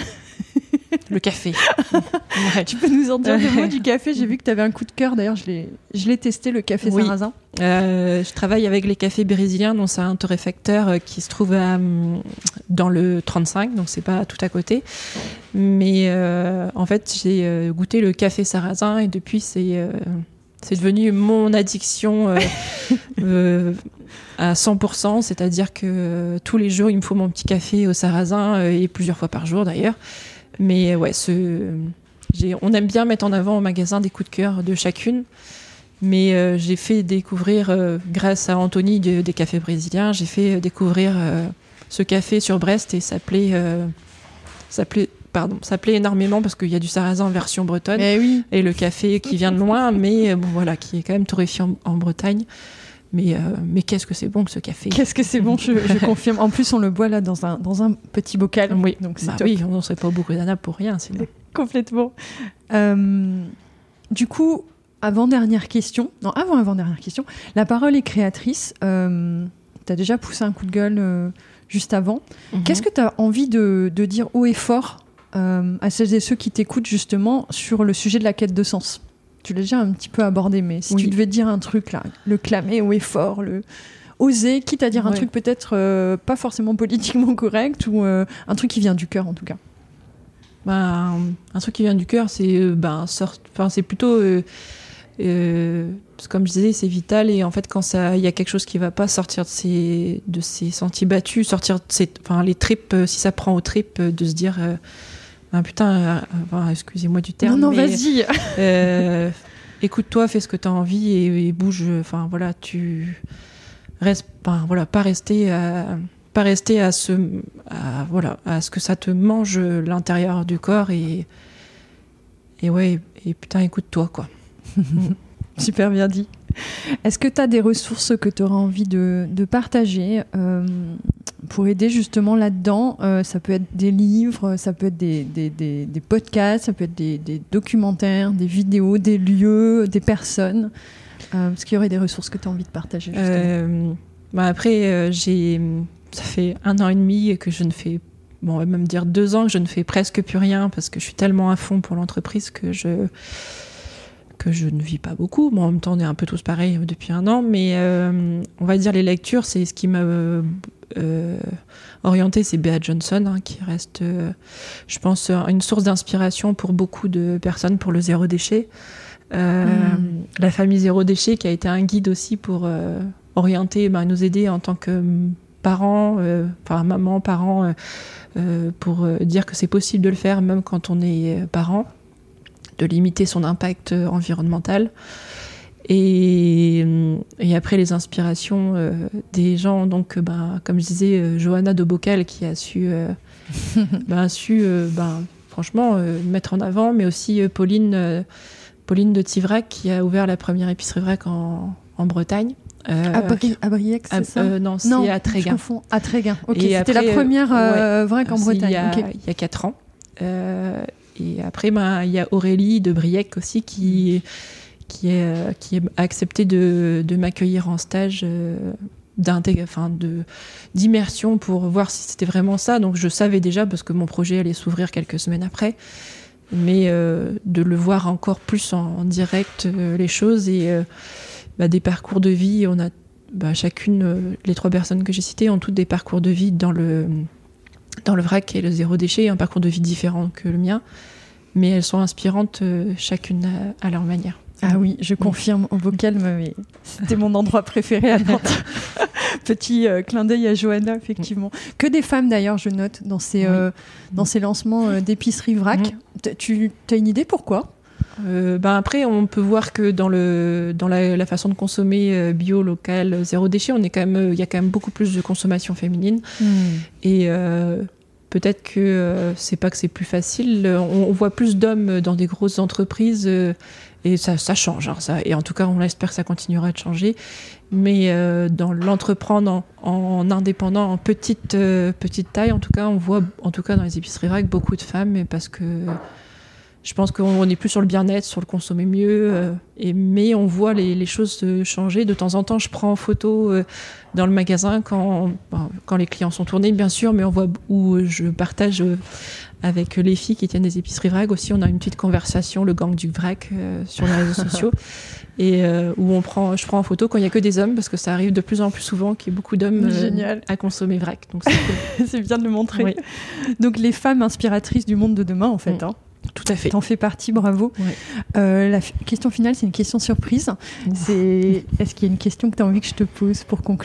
Le café. Ouais. Tu peux nous en dire des mots du café ? J'ai vu que tu avais un coup de cœur. D'ailleurs, je l'ai, je l'ai testé, le café oui. sarrasin. Euh, je travaille avec les cafés brésiliens, donc c'est un torréfacteur qui se trouve à, dans le trente-cinq, donc c'est pas tout à côté. Mais euh, en fait, j'ai goûté le café sarrasin et depuis, c'est, euh, c'est devenu mon addiction euh, euh, à cent pour cent. C'est-à-dire que euh, tous les jours, il me faut mon petit café au sarrasin euh, et plusieurs fois par jour d'ailleurs. Mais ouais, ce, j'ai, on aime bien mettre en avant au magasin des coups de cœur de chacune. Mais euh, j'ai fait découvrir, euh, grâce à Anthony de, des cafés brésiliens, j'ai fait découvrir euh, ce café sur Brest et ça plaît, euh, ça plaît, pardon, ça plaît énormément parce qu'il y a du sarrasin en version bretonne. Eh oui. Et le café qui vient de loin, mais bon, voilà, qui est quand même torréfié en, en Bretagne. Mais, euh, mais qu'est-ce que c'est bon que ce café. Qu'est-ce que c'est bon, je, je confirme. En plus, on le boit là dans un, dans un petit bocal. Oui, donc c'est bah top. oui, on ne serait pas au beaucoup d'Anna pour rien. Sinon. Complètement. Euh, du coup, avant-dernière question. Non, avant-avant-dernière question. La parole est créatrice. Euh, tu as déjà poussé un coup de gueule euh, juste avant. Mm-hmm. Qu'est-ce que tu as envie de, de dire haut et fort euh, à celles et ceux qui t'écoutent justement sur le sujet de la quête de sens ? Tu l'as déjà un petit peu abordé, mais si oui. tu devais dire un truc là, le clamer haut et fort, le oser, quitte à dire ouais. un truc peut-être euh, pas forcément politiquement correct ou euh, un truc qui vient du cœur en tout cas. Ben, un truc qui vient du cœur, c'est euh, ben sort, enfin c'est plutôt euh, euh, comme je disais, c'est vital et en fait quand ça, il y a quelque chose qui va pas, sortir de ses de ses sentiers battus, sortir de ses, enfin les tripes, euh, si ça prend aux tripes, euh, de se dire euh, ah, putain, euh, enfin, excusez-moi du terme. Non, non, mais, vas-y. euh, écoute-toi, fais ce que tu as envie et, et bouge. Enfin, voilà, tu restes, enfin, voilà, pas rester à, pas rester à ce, à, voilà, à ce que ça te mange l'intérieur du corps et, et ouais, et putain, écoute-toi, quoi. Super bien dit. Est-ce que tu as des ressources que tu auras envie de, de partager euh, pour aider justement là-dedans ? euh, Ça peut être des livres, ça peut être des, des, des, des podcasts, ça peut être des, des documentaires, des vidéos, des lieux, des personnes. Euh, est-ce qu'il y aurait des ressources que tu as envie de partager justement ? euh, bah Après, euh, j'ai, ça fait un an et demi que je ne fais, bon, on va même dire deux ans que je ne fais presque plus rien parce que je suis tellement à fond pour l'entreprise que je... que je ne vis pas beaucoup. Bon, en même temps, on est un peu tous pareils depuis un an, mais euh, on va dire les lectures, c'est ce qui m'a euh, euh, orientée, c'est Bea Johnson, hein, qui reste, euh, je pense, une source d'inspiration pour beaucoup de personnes pour le zéro déchet. Euh, mmh. La famille zéro déchet, qui a été un guide aussi pour euh, orienter, ben, nous aider en tant que parents, euh, enfin maman, parents, euh, euh, pour euh, dire que c'est possible de le faire même quand on est parent, de limiter son impact environnemental. Et, et après, les inspirations euh, des gens, donc, ben, comme je disais, euh, Johanna de Bocal, qui a su, euh, ben, su euh, ben, franchement, euh, mettre en avant, mais aussi euh, Pauline, euh, Pauline de Tivrac, qui a ouvert la première épicerie vrac en, en Bretagne. Euh, à, Bri- à Briec, c'est à, ça euh, Non, c'est non, à Tréguin. Je confonds. À Tréguin. Ok, et c'était après, la première euh, ouais, vrac en Bretagne. Il y a, okay. il y a quatre ans. Euh, Et après, ben, il y a Aurélie de Briec aussi qui, qui, est, euh, qui a accepté de, de m'accueillir en stage euh, enfin de, d'immersion pour voir si c'était vraiment ça. Donc je savais déjà parce que mon projet allait s'ouvrir quelques semaines après. Mais euh, de le voir encore plus en, en direct, euh, les choses et euh, bah, des parcours de vie. On a bah, chacune, euh, les trois personnes que j'ai citées ont toutes des parcours de vie dans le... dans le vrac et le zéro déchet, un parcours de vie différent que le mien, mais elles sont inspirantes euh, chacune à, à leur manière. Ah oui, je confirme, au Bocal, mais c'était mon endroit préféré à Nantes. Petit euh, clin d'œil à Johanna, effectivement. Que des femmes, d'ailleurs, je note, dans ces, oui. euh, dans ces lancements euh, d'épicerie vrac. Mmh. Tu as une idée pourquoi ? Euh, ben après, on peut voir que dans, le, dans la, la façon de consommer euh, bio, local, zéro déchet, on est quand même, il y a quand même beaucoup plus de consommation féminine. Mmh. Et, euh, peut-être que euh, c'est pas que c'est plus facile. On, on voit plus d'hommes dans des grosses entreprises euh, et ça, ça change. Hein, ça, et en tout cas, on espère que ça continuera de changer. Mais euh, dans l'entreprendre en, en indépendant, en petite, euh, petite taille, en tout cas, on voit, en tout cas dans les épiceries vrac, beaucoup de femmes, parce que je pense qu'on est plus sur le bien-être, sur le consommer mieux. Euh, et, mais on voit les, les choses changer. De temps en temps, je prends en photo euh, dans le magasin quand, bon, quand les clients sont tournés, bien sûr, mais on voit où je partage euh, avec les filles qui tiennent des épiceries vrac aussi. On a une petite conversation, le gang du vrac, euh, sur les réseaux sociaux. Et euh, où on prend, je prends en photo quand il n'y a que des hommes, parce que ça arrive de plus en plus souvent qu'il y ait beaucoup d'hommes euh, à consommer vrac. Donc c'est cool. C'est bien de le montrer. Oui. Donc les femmes inspiratrices du monde de demain, en fait. Mmh. Hein. Tout à fait. T'en fais partie, bravo. Ouais. Euh, la f- question finale, c'est une question surprise. Mmh. C'est... Est-ce qu'il y a une question que tu as envie que je te pose pour conclure ?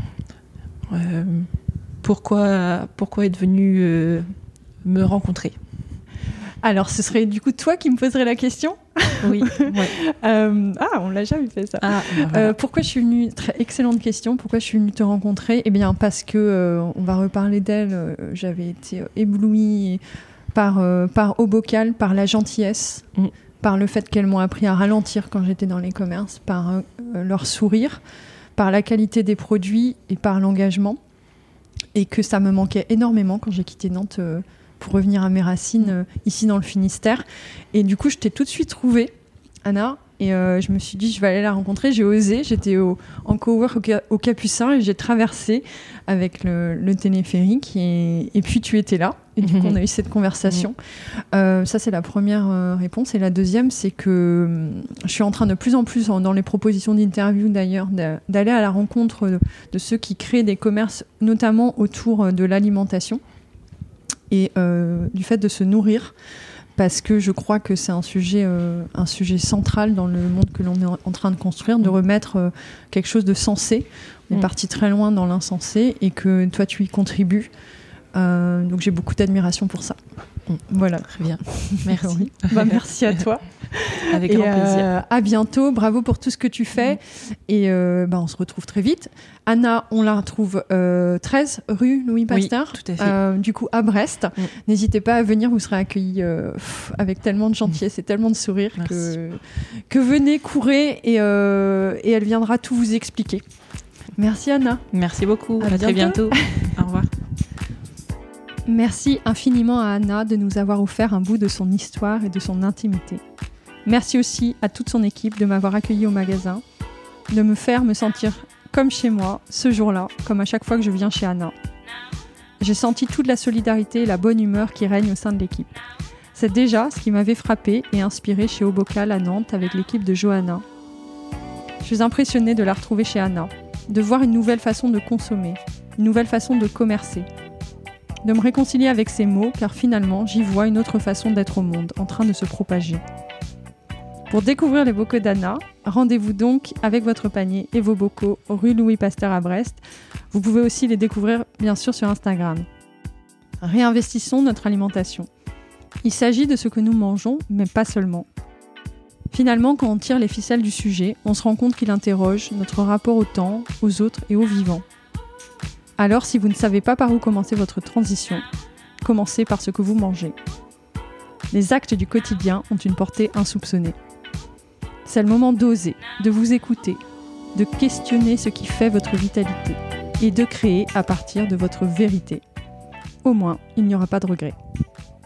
euh, pourquoi, pourquoi être venu euh, me rencontrer ? Alors, ce serait du coup toi qui me poserais la question ? Oui. Ouais. euh, ah, on l'a jamais fait ça. Ah, bah voilà. euh, pourquoi je suis venue Très excellente question. Pourquoi je suis venue te rencontrer ? Eh bien, parce que euh, on va reparler d'elle. Euh, j'avais été euh, éblouie par euh, par Aubocal, par la gentillesse, mm. par le fait qu'elles m'ont appris à ralentir quand j'étais dans les commerces, par euh, leur sourire, par la qualité des produits et par l'engagement, et que ça me manquait énormément quand j'ai quitté Nantes. Euh, pour revenir à mes racines euh, ici dans le Finistère. Et du coup, je t'ai tout de suite trouvée, Anna, et euh, je me suis dit, je vais aller la rencontrer. J'ai osé, j'étais au, en cowork au, au Capucin et j'ai traversé avec le, le téléphérique et, et puis tu étais là. Et du mmh. coup, on a eu cette conversation. Mmh. Euh, ça, c'est la première euh, réponse. Et la deuxième, c'est que euh, je suis en train de plus en plus, dans les propositions d'interview d'ailleurs, d'aller à la rencontre de, de ceux qui créent des commerces, notamment autour de l'alimentation. Et euh, du fait de se nourrir, parce que je crois que c'est un sujet, euh, un sujet central dans le monde que l'on est en train de construire, de remettre euh, quelque chose de sensé. On est mmh. parti très loin dans l'insensé et que toi, tu y contribues. Euh, donc j'ai beaucoup d'admiration pour ça. Mmh. Voilà. Très bien. Merci. Oui. Bah, merci à toi. Avec et grand plaisir. Euh, à bientôt. Bravo pour tout ce que tu fais. Mmh. Et euh, bah, on se retrouve très vite. Anna, on la retrouve euh, treize rue Louis Pasteur. Oui, tout à fait. Euh, du coup, à Brest. Mmh. N'hésitez pas à venir. Vous serez accueillis euh, pff, avec tellement de gentillesse mmh. et tellement de sourire que, que venez, courez et, euh, et elle viendra tout vous expliquer. Merci Anna. Merci beaucoup. À, à très bientôt. Au revoir. Merci infiniment à Anna de nous avoir offert un bout de son histoire et de son intimité. Merci aussi à toute son équipe de m'avoir accueillie au magasin, de me faire me sentir comme chez moi, ce jour-là, comme à chaque fois que je viens chez Anna. J'ai senti toute la solidarité et la bonne humeur qui règne au sein de l'équipe. C'est déjà ce qui m'avait frappé et inspiré chez Aubocal à Nantes avec l'équipe de Johanna. Je suis impressionnée de la retrouver chez Anna, de voir une nouvelle façon de consommer, une nouvelle façon de commercer, de me réconcilier avec ces mots, car finalement, j'y vois une autre façon d'être au monde, en train de se propager. Pour découvrir les bocaux d'Anna, rendez-vous donc avec votre panier et vos bocaux rue Louis Pasteur à Brest. Vous pouvez aussi les découvrir, bien sûr, sur Instagram. Réinvestissons notre alimentation. Il s'agit de ce que nous mangeons, mais pas seulement. Finalement, quand on tire les ficelles du sujet, on se rend compte qu'il interroge notre rapport au temps, aux autres et aux vivants. Alors, si vous ne savez pas par où commencer votre transition, commencez par ce que vous mangez. Les actes du quotidien ont une portée insoupçonnée. C'est le moment d'oser, de vous écouter, de questionner ce qui fait votre vitalité et de créer à partir de votre vérité. Au moins, il n'y aura pas de regrets.